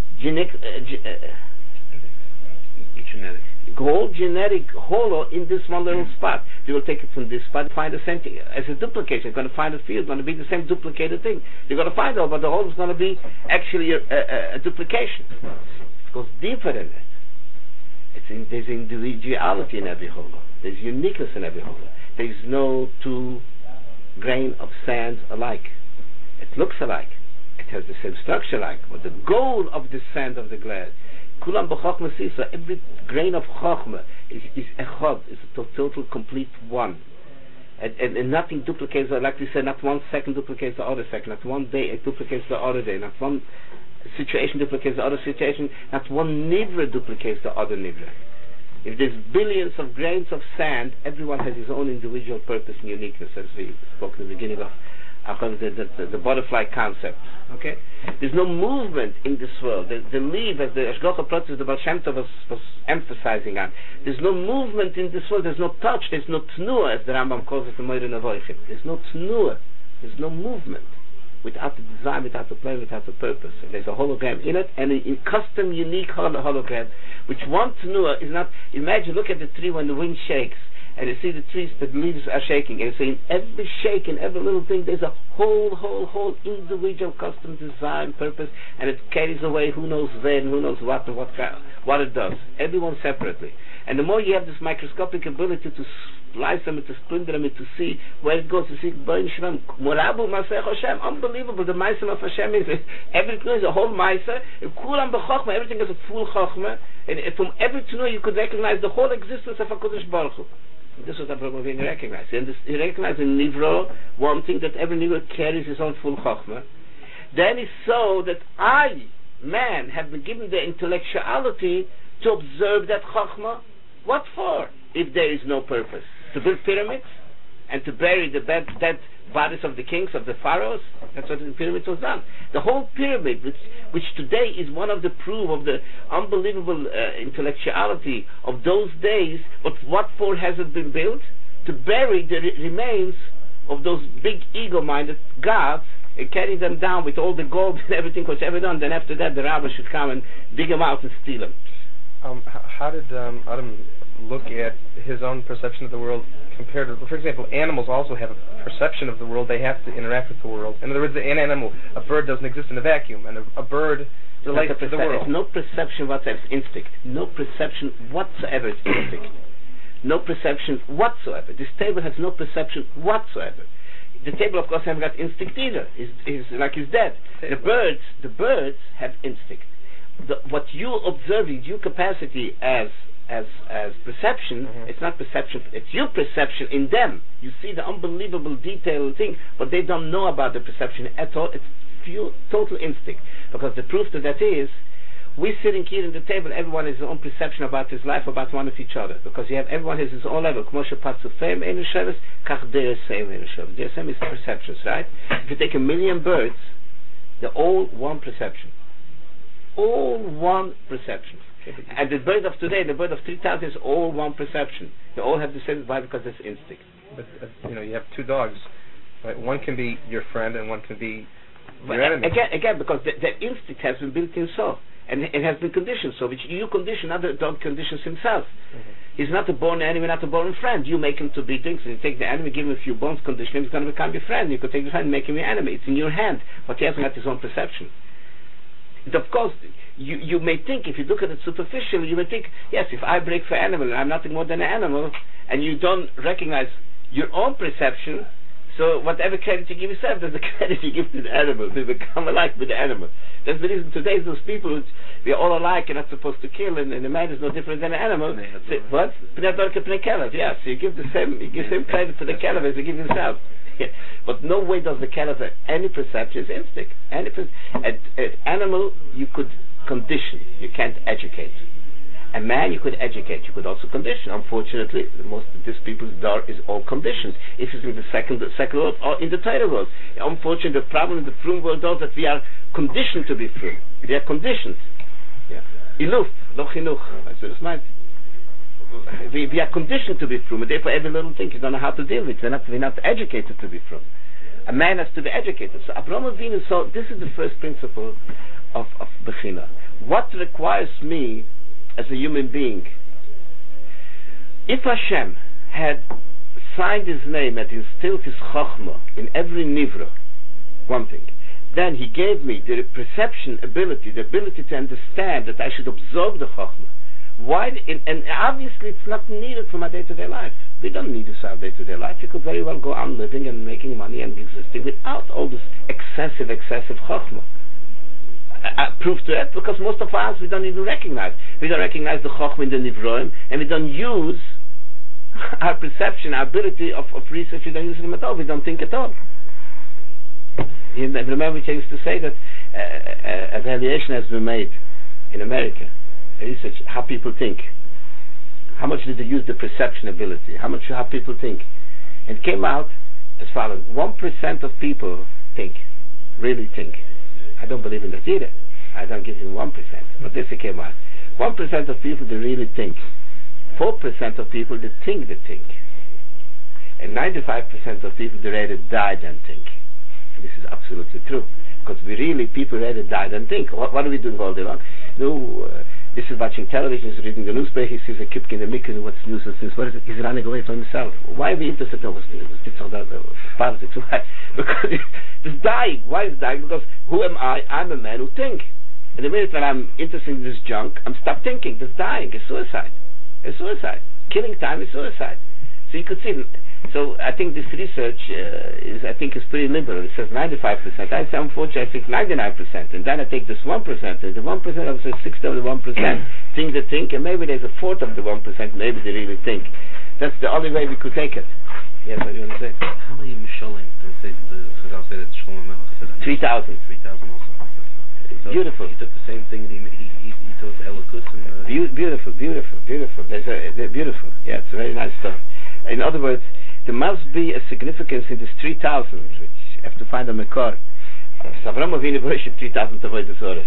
genetic holo in this one little spot. They will take it from this spot, find the same thing as a duplication. You're going to find a field, going to be the same duplicated thing. You're going to find out, but the hole is going to be actually a duplication. It goes deeper than that. There's individuality in every holo. There's uniqueness in every holo. There's no two grain of sand alike. It looks alike. It has the same structure alike. But the goal of the sand of the glass, kulam b'chokhmah sisa, every grain of chokhmah is echad, is a total complete one. And nothing duplicates, like we said, not 1 second duplicates the other second, not 1 day it duplicates the other day, not one situation duplicates the other situation, not one nivra duplicates the other nivra. If there's billions of grains of sand, everyone has his own individual purpose and uniqueness, as we spoke in the beginning of the butterfly concept. Okay? There's no movement in this world. The leaf, as the Ashgacha process the Baal Shem Tov was emphasizing on, there's no movement in this world, there's no touch, there's no tnuah, as the Rambam calls it in Moira Nevoichim. There's no tnuah, there's no movement. Without the design, without the plan, without the purpose. And there's a hologram in it, and a custom, unique hologram, which one tnuah is not. Imagine, look at the tree when the wind shakes, and you see the trees, the leaves are shaking, and you see in every shake, in every little thing, there's a whole individual custom design, purpose, and it carries away who knows when, who knows what, and what it does. Everyone separately. And the more you have this microscopic ability to slice them, to splinter them, to see where it goes, to see unbelievable. The Maisa of Hashem is everything is a whole Maisa. Everything is a full Chochmah, and from every Tnuah you could recognize the whole existence of HaKadosh Baruch Hu. This is what Abraham Avinu recognized. And he recognized in Nivro one thing, that every Nivro carries his own full Chochmah. Then he saw that I, man, have been given the intellectuality to observe that Chochmah. What for? If there is no purpose. To build pyramids and to bury the dead bodies of the kings, of the pharaohs. That's what the pyramids was done. The whole pyramid, which today is one of the proof of the unbelievable intellectuality of those days, but what for has it been built? To bury the remains of those big ego-minded gods and carry them down with all the gold and everything was ever done. Then after that the rabbi should come and dig them out and steal them. How did Adam look at his own perception of the world compared to, for example, animals also have a perception of the world. They have to interact with the world. In other words, an animal, a bird doesn't exist in a vacuum, and a bird relates to the world. There's no perception whatsoever. It's instinct. No perception whatsoever. It's instinct. No perception whatsoever. This table has no perception whatsoever. The table, of course, hasn't got instinct either. It's dead. The birds have instinct. What you observe is your capacity as perception. It's not perception, it's your perception in them. You see the unbelievable detailed thing, but they don't know about the perception at all. It's pure, total instinct. Because the proof to that is, we're sitting here at the table, everyone has his own perception about his life, about one of each other. Because everyone has his own level. DSM is perceptions, right? If you take 1 million birds, they're all one perception. All one perception. And the bird of today, the bird of 3,000 is all one perception. They all have the same vibe because it's instinct. But you have two dogs. Right? One can be your friend and one can be your enemy. Again, because that instinct has been built in so, and it has been conditioned so. Which you condition, other dog conditions himself. He's not a born enemy, not a born friend. You make him to be things. You take the enemy, give him a few bones, condition him, he's going to become your friend. You could take the friend and make him your enemy. It's in your hand, but he hasn't got his own perception. And of course, you may think, if you look at it superficially, you may think, yes, if I break for animal, I'm nothing more than an animal, and you don't recognize your own perception, so whatever credit you give yourself, there's the credit you give to the animal. They become alike with the animal. That's the reason today those people, we're all alike, you're not supposed to kill, and the man is no different than an animal. What? Yeah, so you give the same credit to the caliph as you give yourself. But no way does the caliph have any perception. It's instinct. An animal you could condition, you can't educate. A man you could educate, you could also condition. Unfortunately, most of these people's door is all conditioned. If it's in the second world or in the Torah world. Unfortunately, the problem in the frum world is that we are conditioned to be frum. We are conditioned. Iluf, lo chinuch. That's what it means. We are conditioned to be frum, and therefore every little thing you don't know how to deal with. We're not educated to be frum. A man has to be educated. So Avraham Avinu, so this is the first principle of Bechina. What requires me as a human being? If Hashem had signed his name and instilled his Chochmah in every Nivra, one thing, then he gave me the perception ability, the ability to understand that I should absorb the Chochmah. Why? And obviously it's not needed for my day-to-day life. We don't need this for our day-to-day life. You could very well go on living and making money and existing without all this excessive Chochmah. Proof to it, because most of us we don't even recognize. We don't recognize the Chochmah in the Nivroim, and we don't use our perception, our ability of research. We don't use them at all. We don't think at all. You remember I used to say that evaluation has been made in America. Research how people think. How much did they use the perception ability? How people think? And it came out as follows: 1% of people think, really think. I don't believe in that either. I don't give him 1%. But this came out. 1% of people they really think. 4% of people they think. And 95% of people they rather die than think. And this is absolutely true. Because people rather die than think. What are we doing all day long? This is watching television, he's reading the newspaper, he sees a kipke in the mikveh, what's news and things. What is it? He's running away from himself. Why are we interested in politics? Why? Because he's dying. Why is he dying? Because who am I? I'm a man who thinks. And the minute when I'm interested in this junk, I'm stopped thinking. That's dying. It's suicide. Killing time is suicide. So you could see. So I think this research is pretty liberal. It says 95%. I say unfortunately I think 99%. And then I take this 1%. And the 1% I would say 60 of the 1% think they think, and maybe there's a fourth of the 1%. Maybe they really think. That's the only way we could take it. Yes, what do you want to say? How many Mishalim did say that Shlomo Melech said? 3,000. 3,000 also. So beautiful. He took the same thing and he taught the Elokus and beautiful. They're beautiful. Yeah, it's very nice stuff. In other words, there must be a significance in this 3,000, which you have to find a Mekor. Avraham Avinu worshipped 3,000 Avodah Zorah.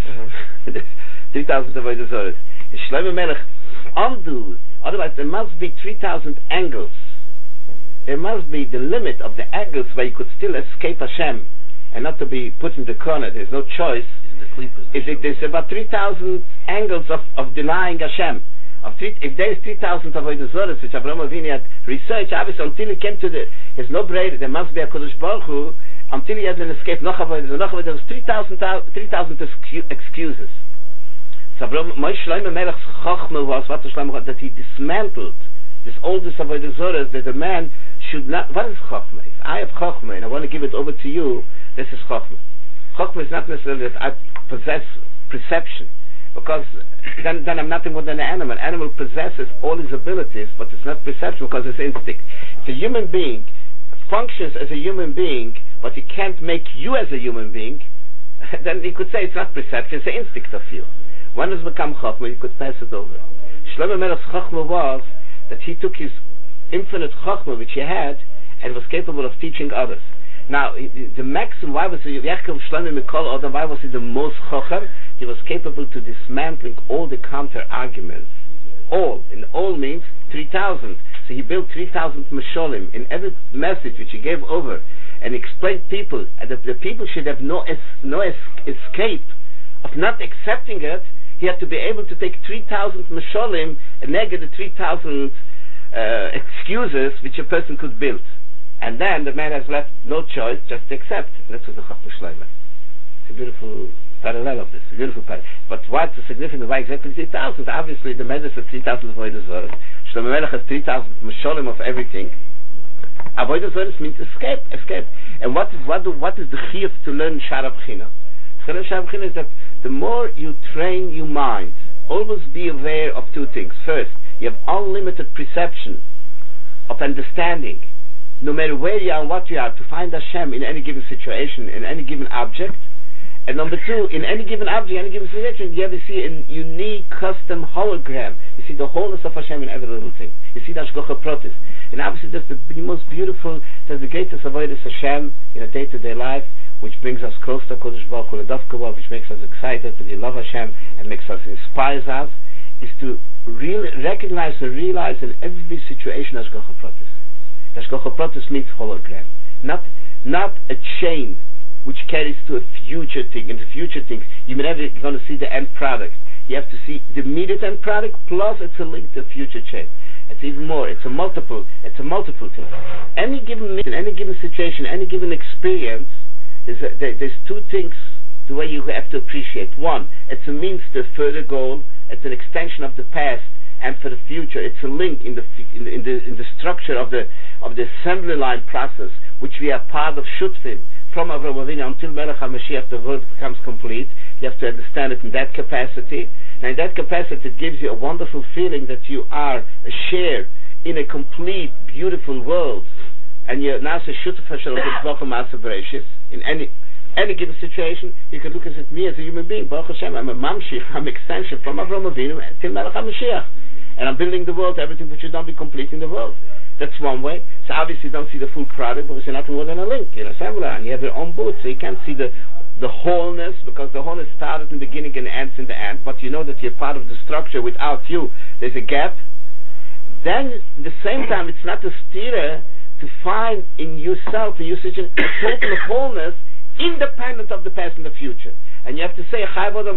3,000 Avodah Zorah. Shlomo Melech undo. Otherwise, there must be 3,000 angles. There must be the limit of the angles where you could still escape Hashem and not to be put in the corner. There's no choice. There's about 3,000 angles of denying Hashem. If there is 3,000 Avodah Zorah, which Avraham Avinu had researched, obviously until he came to there's no bread, there must be a Kodesh Baruch Hu, until he has an escape, no Avodah Zorah, there was 3,000 excuses. So Shlomo Melech's Chochmah was that he dismantled this oldest Avodah Zorah, that the man should not. What is Chochmah? If I have Chochmah and I want to give it over to you, this is Chochmah. Chochmah is not necessarily that I possess perception, because then I'm nothing more than an animal. An animal possesses all his abilities, but it's not perception because it's instinct. If a human being functions as a human being, but he can't make you as a human being, then you could say it's not perception, it's an instinct of you. When it's become Chochmah, you could pass it over. Shlomo Melech's Chochmah was that he took his infinite Chochmah which he had and was capable of teaching others. Now, the maximum, why was he Yaakov Shlomo Mikol Adam, why was he the most Chochem? He was capable to dismantling all the counter arguments. All means 3,000. So he built 3,000 Mesholim in every message which he gave over and explained people, and the people should have no escape of not accepting it. He had to be able to take 3,000 Mesholim and negate the 3,000 excuses which a person could build. And then the man has left no choice, just to accept. And that's what the Chochmah Shlomo. It's a beautiful parallel of this, a beautiful parallel. But what's the significance? Why exactly 3,000? Obviously, the Medrash has 3,000 Avodah Zorah. Shlomo Melech has 3,000 Mesholim of everything. Avodah Zorah means escape. And what is the chiyuv to learn Sha'ar HaBechina? Sha'ar HaBechina is that the more you train your mind, always be aware of two things. First, you have unlimited perception of understanding, no matter where you are and what you are, to find Hashem in any given situation, in any given object. And number two, in any given object, any given situation, you ever see a unique custom hologram. You see the wholeness of Hashem in every little thing. You see the Hashgacha Pratis. And obviously that's the most beautiful, that's the greatest avoidance Hashem in a day-to-day life, which brings us close to Kodesh Baruch Hu, which makes us excited, and we love Hashem, and makes us, inspires us, is to really recognize and realize in every situation Hashgacha Pratis. Hashgacha Pratis means hologram. Not a chain which carries to a future thing. In the future things, you're never going to see the end product. You have to see the immediate end product, plus it's a link to a future chain. It's even more. It's a multiple thing. Any given mission, any given situation, any given experience, there's two things the way you have to appreciate. One, it's a means to a further goal. It's an extension of the past and for the future. It's a link in the structure of the assembly line process, which we are part of Shutfim. From Avraham Avinu until Melech HaMashiach, the world becomes complete. You have to understand it in that capacity. And in that capacity, it gives you a wonderful feeling that you are a share in a complete, beautiful world. And you're now a Shutf Hashem in any given situation. You can look at me as a human being. Baruch Hashem, I'm a mamshich, I'm an extension from Avraham Avinu till Melech HaMashiach. And I'm building the world, everything which should not be complete in the world. That's one way. So obviously you don't see the full product, but it's nothing more than a link, assembly line. You have your own booth, so you can't see the wholeness, because the wholeness started in the beginning and ends in the end. But you know that you're part of the structure. Without you, there's a gap. Then, at the same time, it's not a steerer to find in yourself, in your situation, a total wholeness, independent of the past and the future. And you have to say, you have to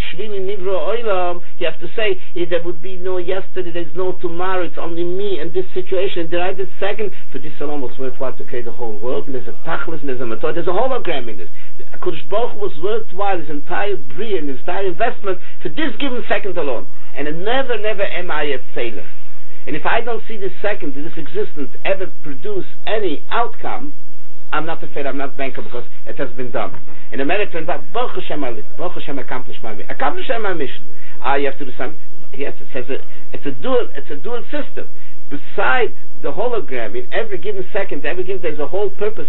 say, there would be no yesterday, there's no tomorrow, it's only me and this situation, and the right second, for this alone was worthwhile to create the whole world, and there's a tachlis, and there's a method, there's a hologram in this. HaKadosh Baruch Hu was worthwhile, his entire bria and his entire investment, for this given second alone. And never am I a failure. And if I don't see this second, this existence, ever produce any outcome, I'm not a failure, I'm not banker, because it has been done. In America, Baruch Hashem I live, Baruch Hashem accomplished my mission. You have to do something. Yes, it's a dual system. Besides the hologram, in every given second, there's a whole purpose.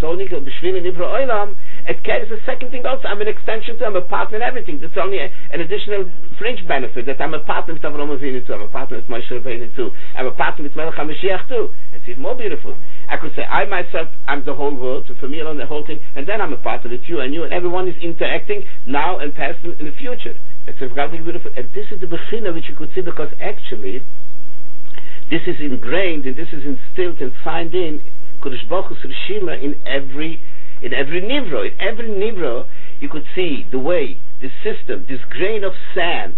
It carries a second thing also. I'm an extension to, I'm a partner in everything. That's only an additional fringe benefit, that I'm a partner with Avraham Avinu too, I'm a partner with Moshe Rabbeinu too, I'm a partner with Melech HaMashiach too. It's even more beautiful. I could say, I myself, I'm the whole world, so for me alone, the whole thing, and then I'm a partner with you, and everyone is interacting now and past and in the future. It's a very beautiful, and this is the bechina which you could see, because actually, this is ingrained, and this is instilled and signed in Kodesh Baruch Hu's Rishima in every nivro. In every nivro, you could see the way this system, this grain of sand,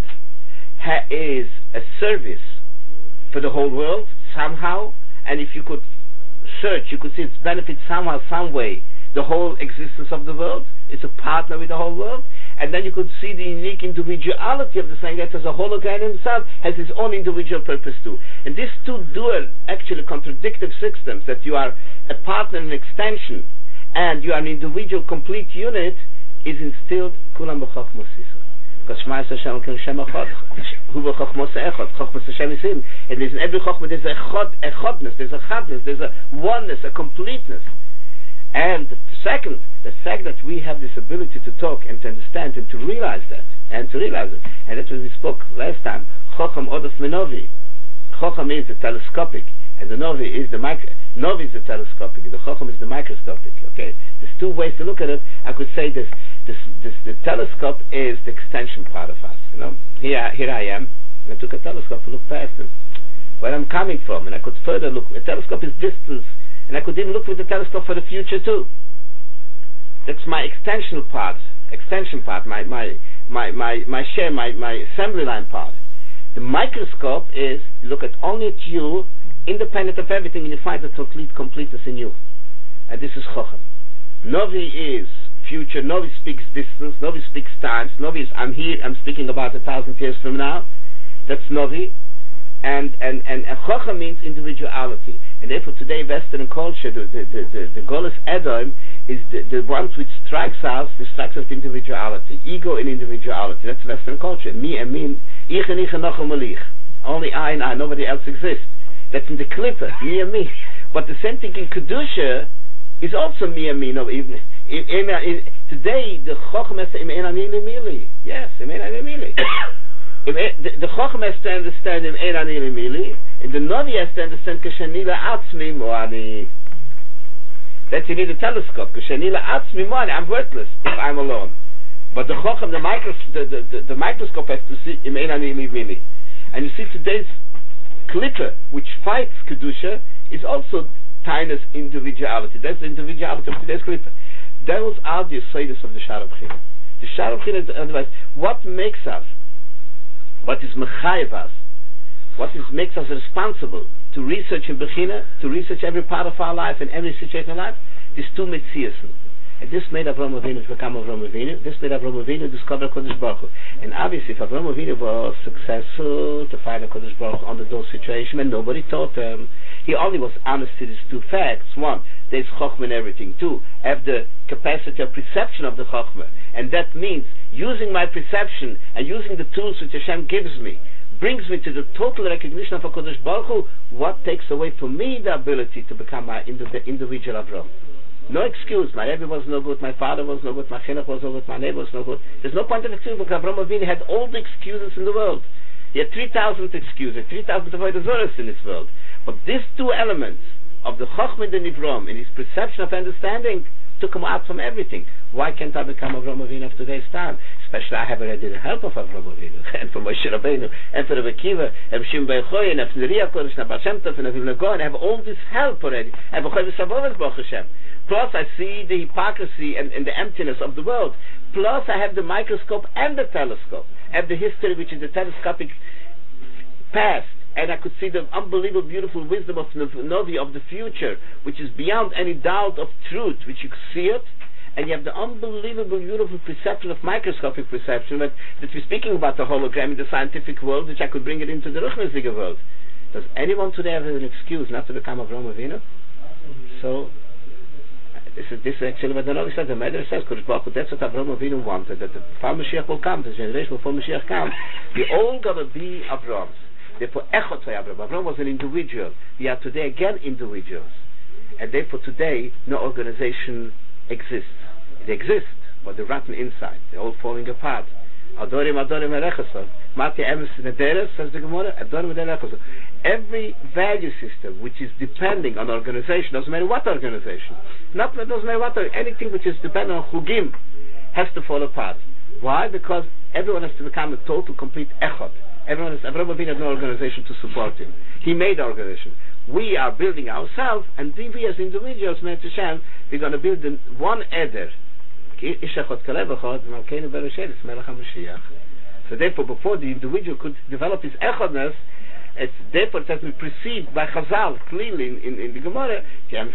is a service for the whole world somehow. And if you could search, you could see its benefit somehow, some way, the whole existence of the world. It's a partner with the whole world. And then you could see the unique individuality of the thing, that as a hologram himself has his own individual purpose too. And these two dual, actually contradictory systems, that you are a partner and an extension, and you are an individual complete unit, is instilled kulam b'chokhmos Yisrael. Because Shema Yisrael Shem Shem Echad, Hu b'chokhmos Echad, chokhmos Hashem is Him. And in every chokhmah there's a chodness, there's a chadness, there's a oneness, a completeness. And second, the fact that we have this ability to talk and to understand and to realize that, and that's what we spoke last time. Chocham Odef Menovi. Chocham means the telescopic, and the Novi is the Novi is the telescopic, the Chocham is the microscopic. Okay, there's two ways to look at it. I could say the telescope is the extension part of us. Here I am, and I took a telescope to look past it, where I'm coming from, and I could further look. A telescope is distance. And I could even look with the telescope for the future too. That's my extension part, my share, my assembly line part. The microscope is, you look at only at you, independent of everything, and you find the completeness in you. And this is Chocham. Novi is future, Novi speaks distance, Novi speaks times, Novi is, I'm here, I'm speaking about 1,000 years from now. That's Novi. And Chocham means individuality. And therefore today Western culture, the Golas Edom is the ones which strikes us individuality, ego and individuality. That's Western culture. Me and me, ich and noch malich. Only I and I, nobody else exists. That's in the Klippa, me and me. But the same thing in Kedusha is also me and me. No, even Today, the Chochem has to Imein Anili Mili. Yes, Imein Anili Mili. The Chochem has to understand Imein Anili Mili, and the Novi has to understand Kashanila Atzmi Moani. That you need a telescope. Kashanila Atzmi Moani. I'm worthless if I'm alone. But the Chochem, the microscope has to see Imein Anili Mili. And you see today's Klipper, which fights Kedusha, is also Tainus individuality. That's the individuality of today's Klipper. Those are the Yesodis of the Shara B'china. The Shara B'china is otherwise what makes us, what is Mechayev us, what makes us responsible to research in B'china, to research every part of our life and every situation of life. These two Metziasen. And this made Avraham Avinu to become Avraham Avinu. This made Avraham Avinu to discover Kodesh Baruch Hu. And obviously, if Avraham Avinu was successful to find a Kodesh Baruch Hu under those situations, and nobody taught him, he only was honest to these two facts. One, there's Chochmah in everything. Two, have the capacity of perception of the Chochmah. And that means using my perception and using the tools which Hashem gives me brings me to the total recognition of a Kodesh Baruch Hu. What takes away from me the ability to become my individual Avraham? No excuse. My Rebbe was no good, my father was no good, my chinuch was no good, my neighbor was no good. There's no point of excuse because Avraham Avinu had all the excuses in the world. He had 3,000 excuses, 3,000 avodah zoros in this world. But these two elements of the Chochmah and the Nivrom in his perception of understanding took him out from everything. Why can't I become Avraham Avinu of today's time? Especially I have already the help of Avraham Avinu and for Moshe Rabbeinu and for Rebbe Kiva and Shimon Bar Yochai and for Neriya Kodesh and Baal Shem Tov and Avivna Gaon. I have all this help already. I have a Chodesh Savovas Baruch Hashem. Plus I see the hypocrisy and the emptiness of the world. Plus I have the microscope and the telescope. I have the history which is the telescopic past. And I could see the unbelievable beautiful wisdom of Novi of the future, which is beyond any doubt of truth, which you see it. And you have the unbelievable beautiful perception of microscopic perception that we're speaking about the hologram in the scientific world, which I could bring it into the Ruchniziger world. Does anyone today have an excuse not to become Avraham Avinu? So this is actually what the Novi said. The Medrash says, Kodesh Baruch Hu, that's what Avraham Avinu wanted, that the Mashiach will come, the generation before Mashiach comes. We're all going to be Avrahams. Therefore, Echot Avraham. Avraham was an individual. We are today again individuals. And therefore today, no organization exists. It exists, but they're rotten inside. They're all falling apart. Adorim Erechosov. Mati Emes Nederes, says the Gemara, Adorim Erechosov. Every value system which is depending on organization, doesn't matter what organization, doesn't matter what, anything which is dependent on Chugim, has to fall apart. Why? Because everyone has to become a total, complete Echot. Avraham Avinu had no organization to support him. He made the organization. We are building ourselves, and we as individuals, Hashem, we're going to build one Eder. So therefore, before the individual could develop his Echadness, therefore it has been perceived by Chazal clearly in the Gemara, and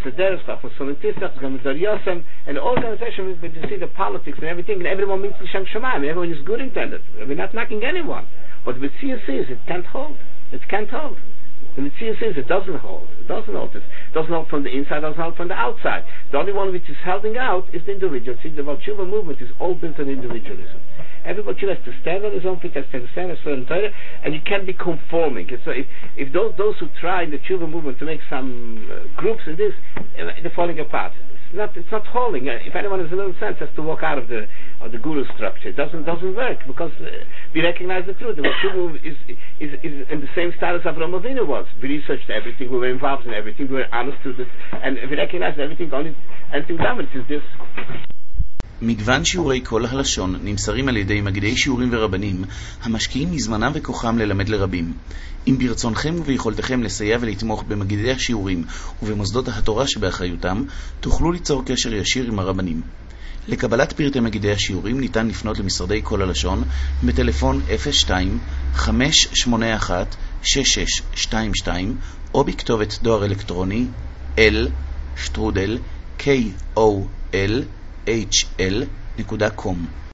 the organization, but you see the politics and everything, and everyone means L'Shem Shamayim, everyone is good intended. We're not knocking anyone. But the Metzius is, it can't hold. It can't hold. The Metzius is, it doesn't hold. It doesn't hold. It doesn't hold from the inside, it doesn't hold from the outside. The only one which is holding out is the individual. See, the Balshuva movement is all built on individualism. Everybody has to stand on his own feet, has to stand on his own Torah, and you can't be conforming. So if those who try in the Tshuva movement to make some groups in this, they're falling apart. It's not holding. If anyone has a little sense, has to walk out of the guru structure. It doesn't work because we recognize the truth. The Tshuva is in the same status Avraham Avinu was. We researched everything. We were involved in everything. We were honest to this, and we recognize everything. Only anything dominant is this. מגוון שיעורי כל הלשון נמסרים על ידי מגידי שיעורים ורבנים המשקיעים מזמנם וכוחם ללמד לרבים. אם ברצונכם וביכולתכם לסייע ולתמוך במגידי השיעורים ובמוסדות התורה שבאחריותם, תוכלו ליצור קשר ישיר עם הרבנים. לקבלת פרטי מגידי השיעורים ניתן לפנות למשרדי כל הלשון בטלפון 02-581-6622 או בכתובת דואר אלקטרוני l@kol.hl.com